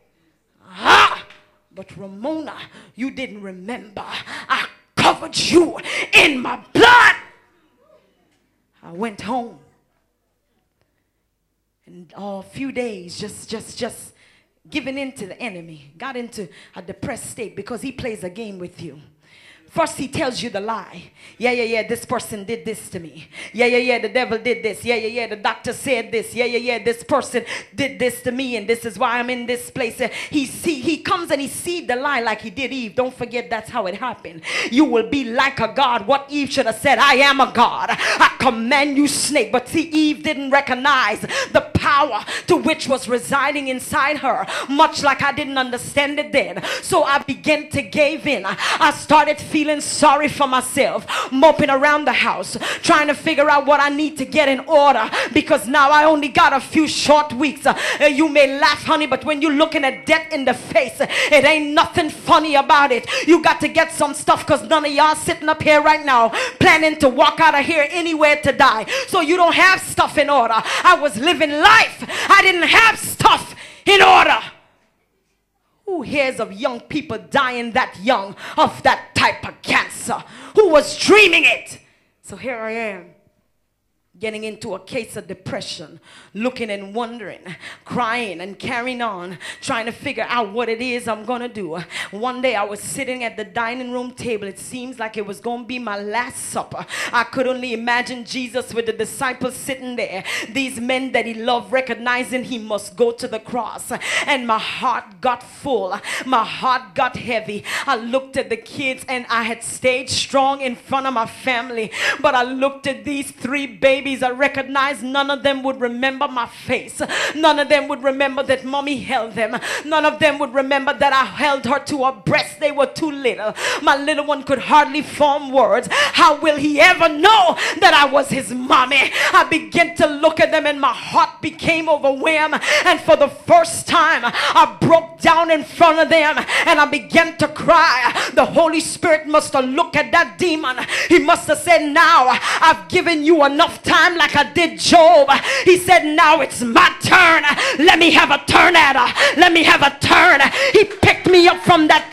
But Ramona, you didn't remember. I covered you in my blood. I went home, and a few days just giving in to the enemy. Got into a depressed state because he plays a game with you. First he tells you the lie. Yeah, this person did this to me. Yeah, the devil did this. Yeah, the doctor said this. Yeah, this person did this to me, and this is why I'm in this place. He comes and he sees the lie like he did Eve. Don't forget, that's how it happened. You will be like a god. What Eve should have said, I am a god. I command you, snake. But see, Eve didn't recognize the power to which was residing inside her, much like I didn't understand it then. So I began to give in. I started feeling sorry for myself, moping around the house, trying to figure out what I need to get in order, because now I only got a few short weeks. You may laugh, honey, but when you're looking at death in the face, it ain't nothing funny about it. You got to get some stuff, because none of y'all sitting up here right now planning to walk out of here anywhere to die. So you don't have stuff in order. I was living life. I didn't have stuff in order. Who hears of young people dying that young of that type of cancer? Who was dreaming it? So here I am, getting into a case of depression, looking and wondering, crying and carrying on, trying to figure out what it is I'm gonna do. One day I was sitting at the dining room table. It seems like it was gonna be my last supper. I could only imagine Jesus with the disciples sitting there, these men that he loved, recognizing he must go to the cross. And my heart got full, my heart got heavy. I looked at the kids, and I had stayed strong in front of my family, but I looked at these 3 babies. I recognized none of them would remember my face. None of them would remember that mommy held them. None of them would remember that I held her to her breast. They were too little. My little one could hardly form words. How will he ever know that I was his mommy? I began to look at them, and my heart became overwhelmed. And for the first time, I broke down in front of them, and I began to cry. The Holy Spirit must have looked at that demon. He must have said, now I've given you enough time, like I did Job. He said, now it's my turn. Let me have a turn at her. Let me have a turn. He picked me up from that table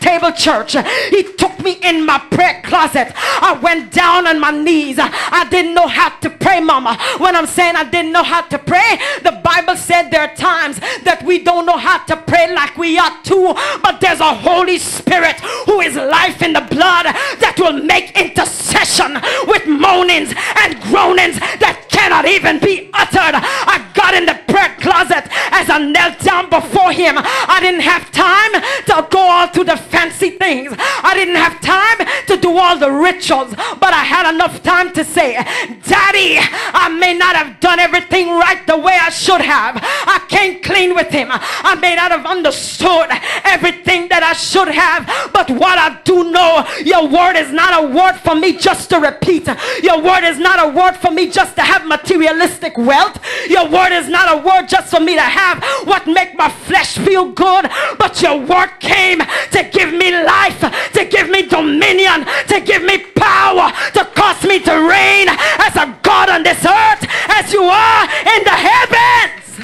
table church. He took me in my prayer closet. I went down on my knees. I didn't know how to pray, mama. When I'm saying I didn't know how to pray, the Bible said there are times that we don't know how to pray like we ought to, but there's a Holy Spirit who is life in the blood that will make intercession with moanings and groanings that cannot even be uttered. I got in the prayer closet as I knelt down before him. I didn't have time to go all through the fancy things. I didn't have time to do all the rituals, but I had enough time to say, Daddy, I may not have done everything right the way I should have. I came clean with him. I may not have understood everything that I should have, but what I do know, your word is not a word for me just to repeat. Your word is not a word for me just to have materialistic wealth. Your word is not a word just for me to have what make my flesh feel good, but your word came to give me life, to give me dominion, to give me power, to cause me to reign as a God on this earth as you are in the heavens.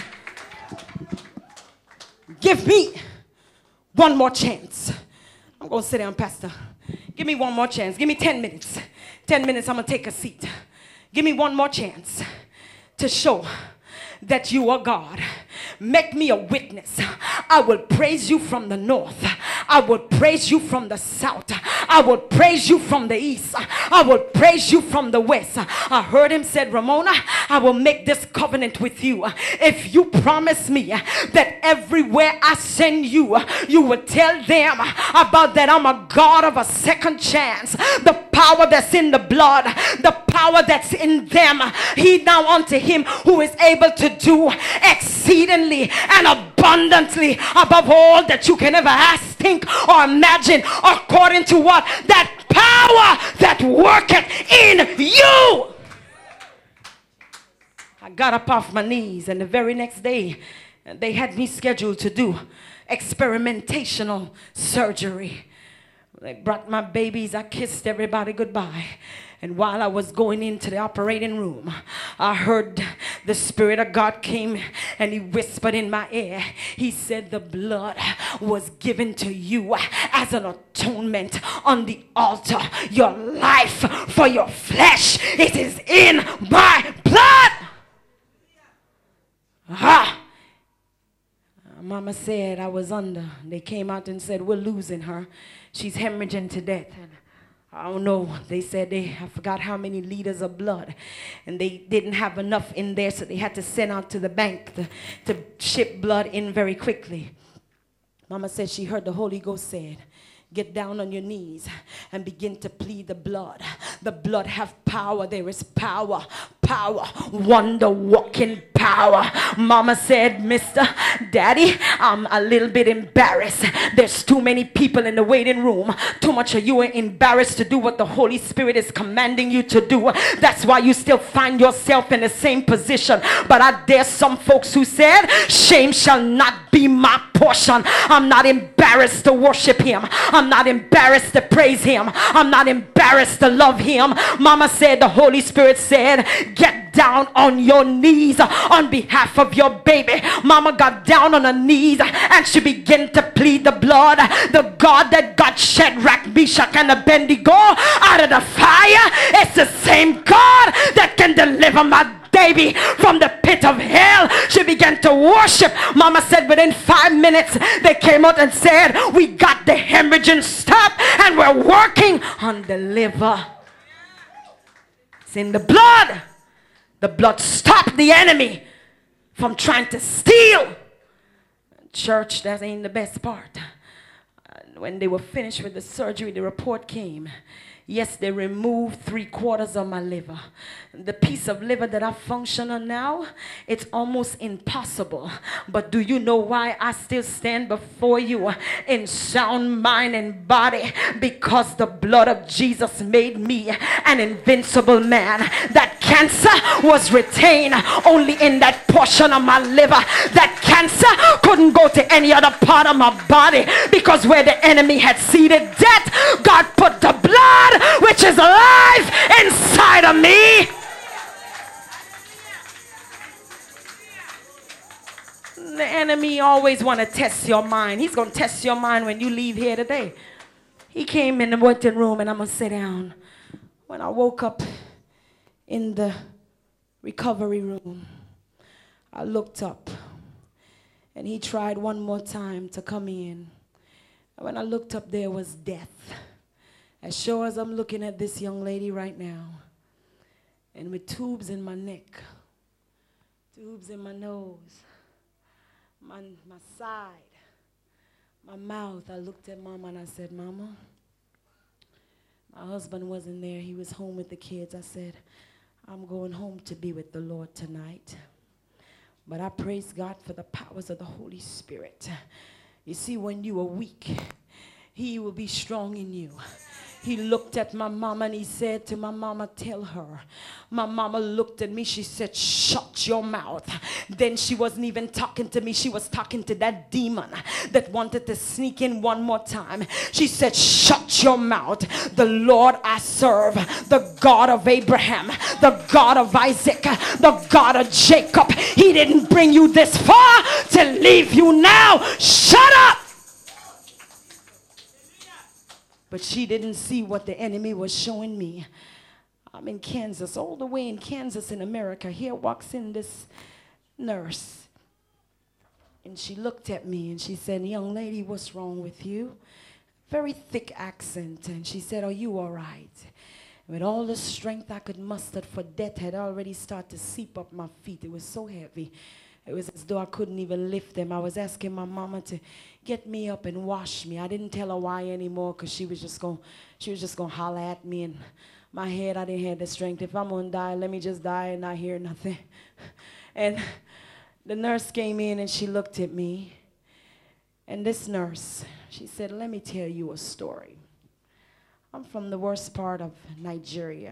Give me one more chance. I'm going to sit down, Pastor. Give me one more chance. Give me 10 minutes. 10 minutes, I'm going to take a seat. Give me one more chance to show that you are God. Make me a witness. I will praise you from the north. I will praise you from the south. I will praise you from the east. I will praise you from the west. I heard him said, Ramona, I will make this covenant with you. If you promise me that everywhere I send you, you will tell them about that I'm a God of a second chance. The power that's in the blood, the power that's in them. He now unto him who is able to do exceedingly and abundantly above all that you can ever ask, think, or imagine, according to what? That power that worketh in you. I got up off my knees, and the very next day they had me scheduled to do experimentational surgery. They brought my babies. I kissed everybody goodbye. And while I was going into the operating room, I heard the Spirit of God came and he whispered in my ear. He said, the blood was given to you as an atonement on the altar. Your life for your flesh, it is in my blood. Ah. Mama said I was under. They came out and said, we're losing her. She's hemorrhaging to death. And I don't know. They said I forgot how many liters of blood. And they didn't have enough in there, so they had to send out to the bank to ship blood in very quickly. Mama said she heard the Holy Ghost said, get down on your knees and begin to plead the blood. The blood have power. There is power. Power. Wonder walking power. Mama said, Mr. Daddy, I'm a little bit embarrassed. There's too many people in the waiting room. Too much of you are embarrassed to do what the Holy Spirit is commanding you to do. That's why you still find yourself in the same position. But I dare some folks who said, shame shall not be my portion. I'm not embarrassed to worship him. I'm not embarrassed to praise him. I'm not embarrassed to love him. Mama said, the Holy Spirit said, get down on your knees on behalf of your baby. Mama got down on her knees and she began to plead the blood. The God that got Shadrach, Meshach, and Abednego out of the fire, it's the same God that can deliver my baby from the pit of hell. She began to worship. Mama said within 5 minutes they came out and said, we got the hemorrhaging stopped and we're working on the liver. It's in the blood. The blood stopped the enemy from trying to steal. Church, that ain't the best part. When they were finished with the surgery, the report came. Yes, they removed 3/4 of my liver. The piece of liver that I function on now, it's almost impossible. But do you know why I still stand before you in sound mind and body? Because the blood of Jesus made me an invincible man. That cancer was retained only in that portion of my liver. That cancer couldn't go to any other part of my body, because where the enemy had seeded death, God put the blood which is alive inside of me. The enemy always want to test your mind. He's going to test your mind when you leave here today. He came in the waiting room, and I'm going to sit down. When I woke up in the recovery room, I looked up, and he tried one more time to come in. And when I looked up, there was death. As sure as I'm looking at this young lady right now, and with tubes in my neck, tubes in my nose, my side, my mouth, I looked at Mama and I said, Mama, my husband wasn't there. He was home with the kids. I said, I'm going home to be with the Lord tonight. But I praise God for the powers of the Holy Spirit. You see, when you are weak, He will be strong in you. He looked at my mama and he said to my mama, tell her. My mama looked at me. She said, shut your mouth. Then she wasn't even talking to me. She was talking to that demon that wanted to sneak in one more time. She said, shut your mouth. The Lord I serve, the God of Abraham, the God of Isaac, the God of Jacob. He didn't bring you this far to leave you now. Shut up. But she didn't see what the enemy was showing me. I'm in Kansas, all the way in Kansas in America. Here walks in this nurse. And she looked at me and she said, young lady, what's wrong with you? Very thick accent. And she said, are you all right? With all the strength I could muster, for death had already started to seep up my feet. It was so heavy. It was as though I couldn't even lift them. I was asking my mama to get me up and wash me. I didn't tell her why anymore, because she was just going to holler at me. And my head, I didn't have the strength. If I'm going to die, let me just die and not hear nothing. And the nurse came in and she looked at me. And this nurse, she said, let me tell you a story. I'm from the worst part of Nigeria.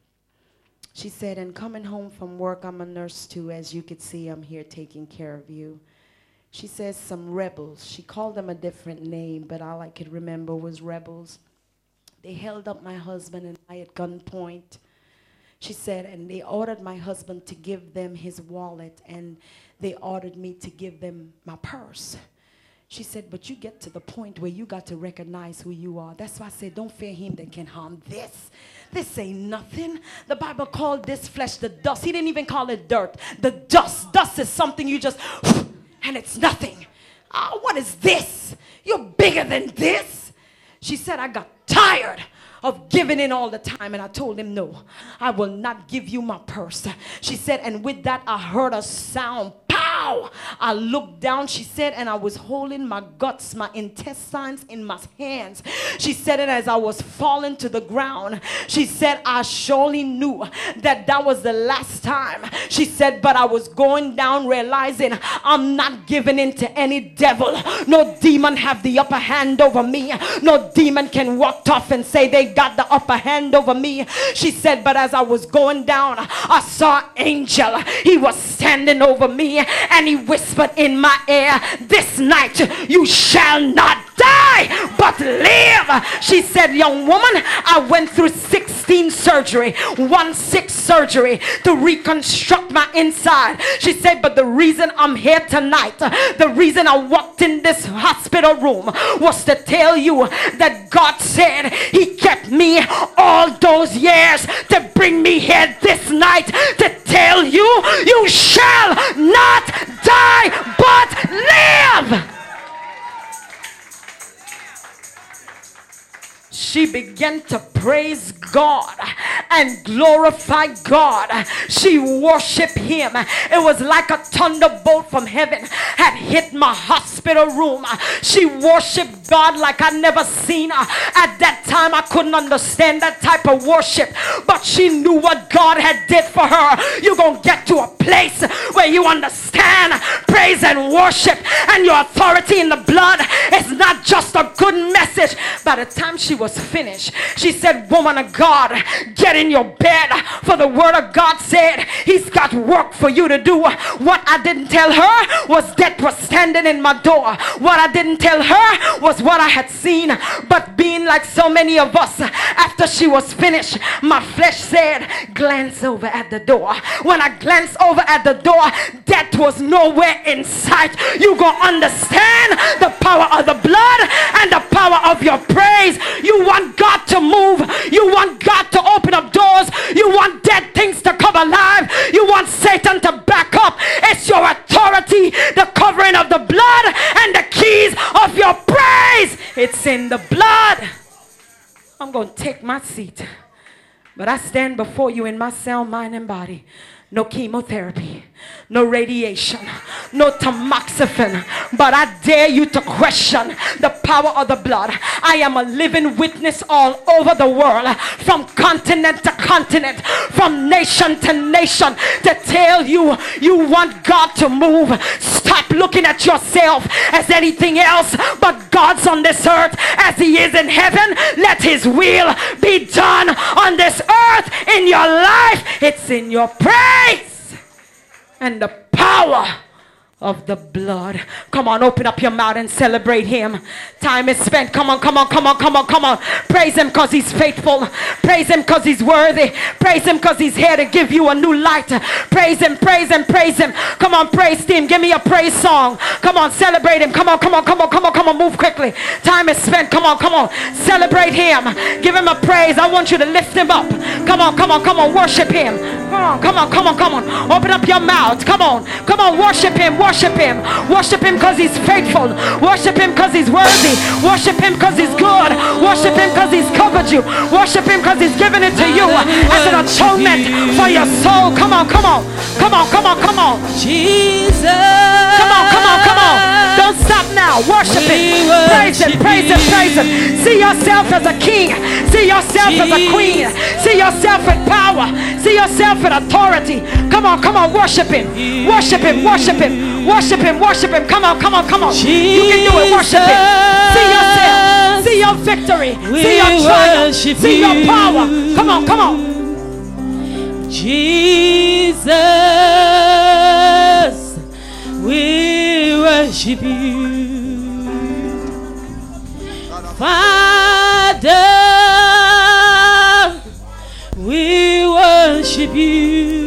She said, and coming home from work, I'm a nurse too. As you could see, I'm here taking care of you. She says some rebels. She called them a different name, but all I could remember was rebels. They held up my husband and I at gunpoint. She said, and they ordered my husband to give them his wallet, and they ordered me to give them my purse. She said, but you get to the point where you got to recognize who you are. That's why I said, don't fear him that can harm this. This ain't nothing. The Bible called this flesh the dust. He didn't even call it dirt. The dust. Dust is something you just, and it's nothing. Oh, what is this? You're bigger than this. She said, I got tired of giving in all the time. And I told him, no, I will not give you my purse. She said, and with that, I heard a sound. Pow! I looked down, she said, and I was holding my guts, my intestines in my hands. She said, and as I was falling to the ground, she said, I surely knew that that was the last time. She said, but I was going down realizing I'm not giving in to any devil. No demon have the upper hand over me. No demon can walk off and say they got the upper hand over me. She said, but as I was going down, I saw an angel. He was standing over me and he whispered in my ear, this night you shall not die but live. She said, young woman, I went through 16 surgery, 6 surgery to reconstruct my inside. She said, but the reason I'm here tonight, the reason I walked in this hospital room was to tell you that God said he kept me all those years to bring me here this night to tell you, you shall not die but live. She began to praise God and glorify God. She worshiped him. It was like a thunderbolt from heaven had hit my hospital room. She worshiped God like I never seen her. At that time, I couldn't understand that type of worship, but she knew what God had did for her. You're going to get to a place where you understand praise and worship, and your authority in the blood is not just a good message. By the time she was finished, she said, woman of God, get in your bed, for the word of God said he's got work for you to do. What I didn't tell her was death was standing in my door. What I didn't tell her was what I had seen. But being like so many of us, after she was finished, my flesh said, glance over at the door. When I glanced over at the door, death was nowhere in sight. You gonna understand the power of the blood and the power of your praise. praise. You want God to move. You want God to open up doors. You want dead things to come alive. You want Satan to back up. It's your authority, the covering of the blood, and the keys of your praise. It's in the blood. I'm going to take my seat. But I stand before you in my sound mind and body. No chemotherapy, no radiation, no tamoxifen. But I dare you to question the power of the blood. I am a living witness all over the world, from continent to continent, from nation to nation, to tell you, you want God to move. Stop looking at yourself as anything else but God's on this earth as he is in heaven. Let his will be done on this earth in your life. It's in your praise and the power of the blood. Come on, open up your mouth and celebrate him. Time is spent. Come on, come on, come on, come on, come on. Praise him because he's faithful. Praise him because he's worthy. Praise him because he's here to give you a new light. Praise him, praise him, praise him. Come on, praise team. Give me a praise song. Come on, celebrate him. Come on, come on, come on, come on, come on. Move quickly. Time is spent. Come on, come on. Celebrate him. Give him a praise. I want you to lift him up. Come on, come on, come on. Worship him. Come on, come on, come on, come on. Open up your mouth. Come on, come on. Worship him. Worship him. Worship him because he's faithful. Worship him because he's worthy. Worship him because he's good. Worship him because he's covered you. Worship him because he's given it to you as an atonement for your soul. Come on, come on. Come on, come on, come on. Jesus. Come on, come on, come on. Don't stop now. Worship him. Praise him, praise him, praise him. See yourself as a king. See yourself as a queen. See yourself with power. See yourself with authority. Come on, come on. Worship him. Worship him, worship him. Worship him, worship him. Come on, come on, come on. You can do it. Worship him. See yourself. See your victory. See your triumph. See your power. Come on, come on. Jesus, we worship you. Father, we worship you.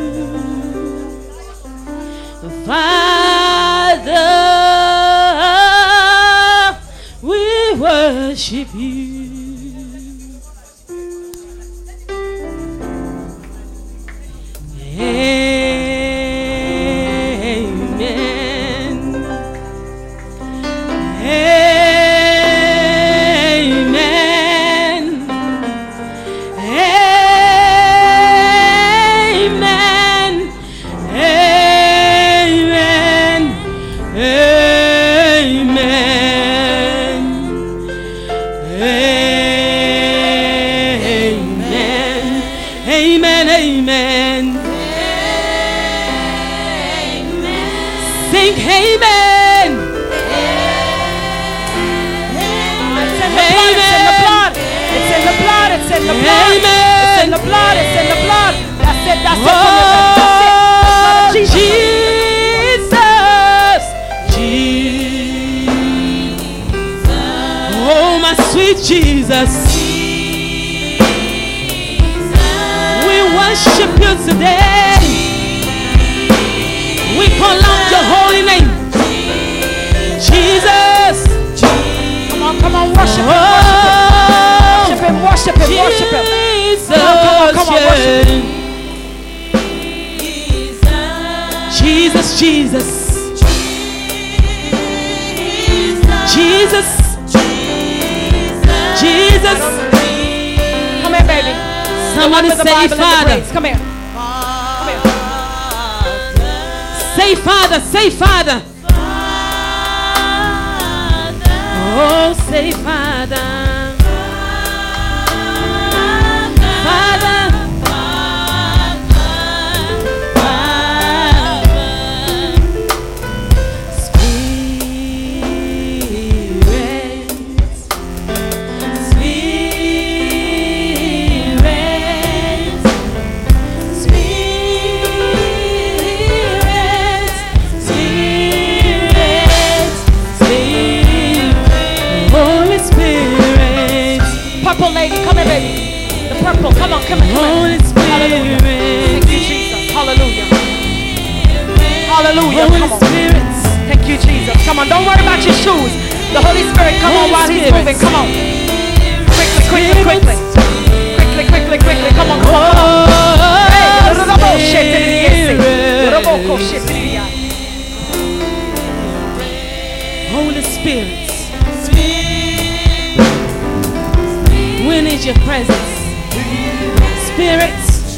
Father, we worship you. It's in the blood. It's in the blood. That's it. That's it. That's it. Jesus. Oh, my sweet Jesus. We worship you today. We call out your holy name. Jesus. Come on, come on. Worship him. Worship him. Worship him. Worship him. Come on, come on, worship him. Jesus, Jesus. Jesus. Jesus. Come here, baby. Somebody say Father. Come here. Come here. Say Father. Say Father. Oh, say Father. Purple, come on, come on, come on. Holy Spirit. Hallelujah. Thank you, Jesus. Hallelujah. Hallelujah. Holy Come on. Spirit. Thank you, Jesus. Come on, don't worry about your shoes. The Holy Spirit, come on while he's moving. Come on. quickly, quickly. Quickly. Come on. Hey, Holy Spirit, we need your presence. Spirit,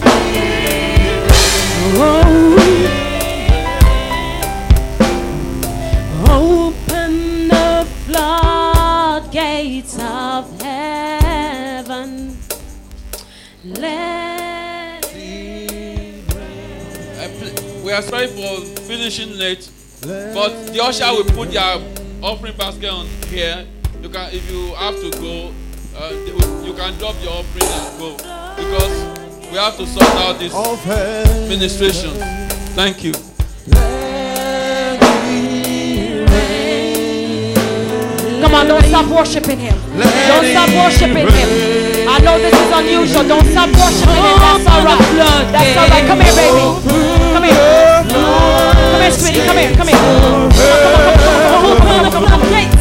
open the floodgates of heaven. Let it rain. We are sorry for finishing late, but the usher will put their offering basket on here. You can, if you have to go, you can drop your offering and go, because we have to sort out this ministration. Thank you. Come on, don't stop worshiping him. Don't stop worshiping him. I know this is unusual. Don't stop worshiping him. That's all right. That's all right. Come here, baby. Come here. Come here, sweetie. Come here. Come here. Come on.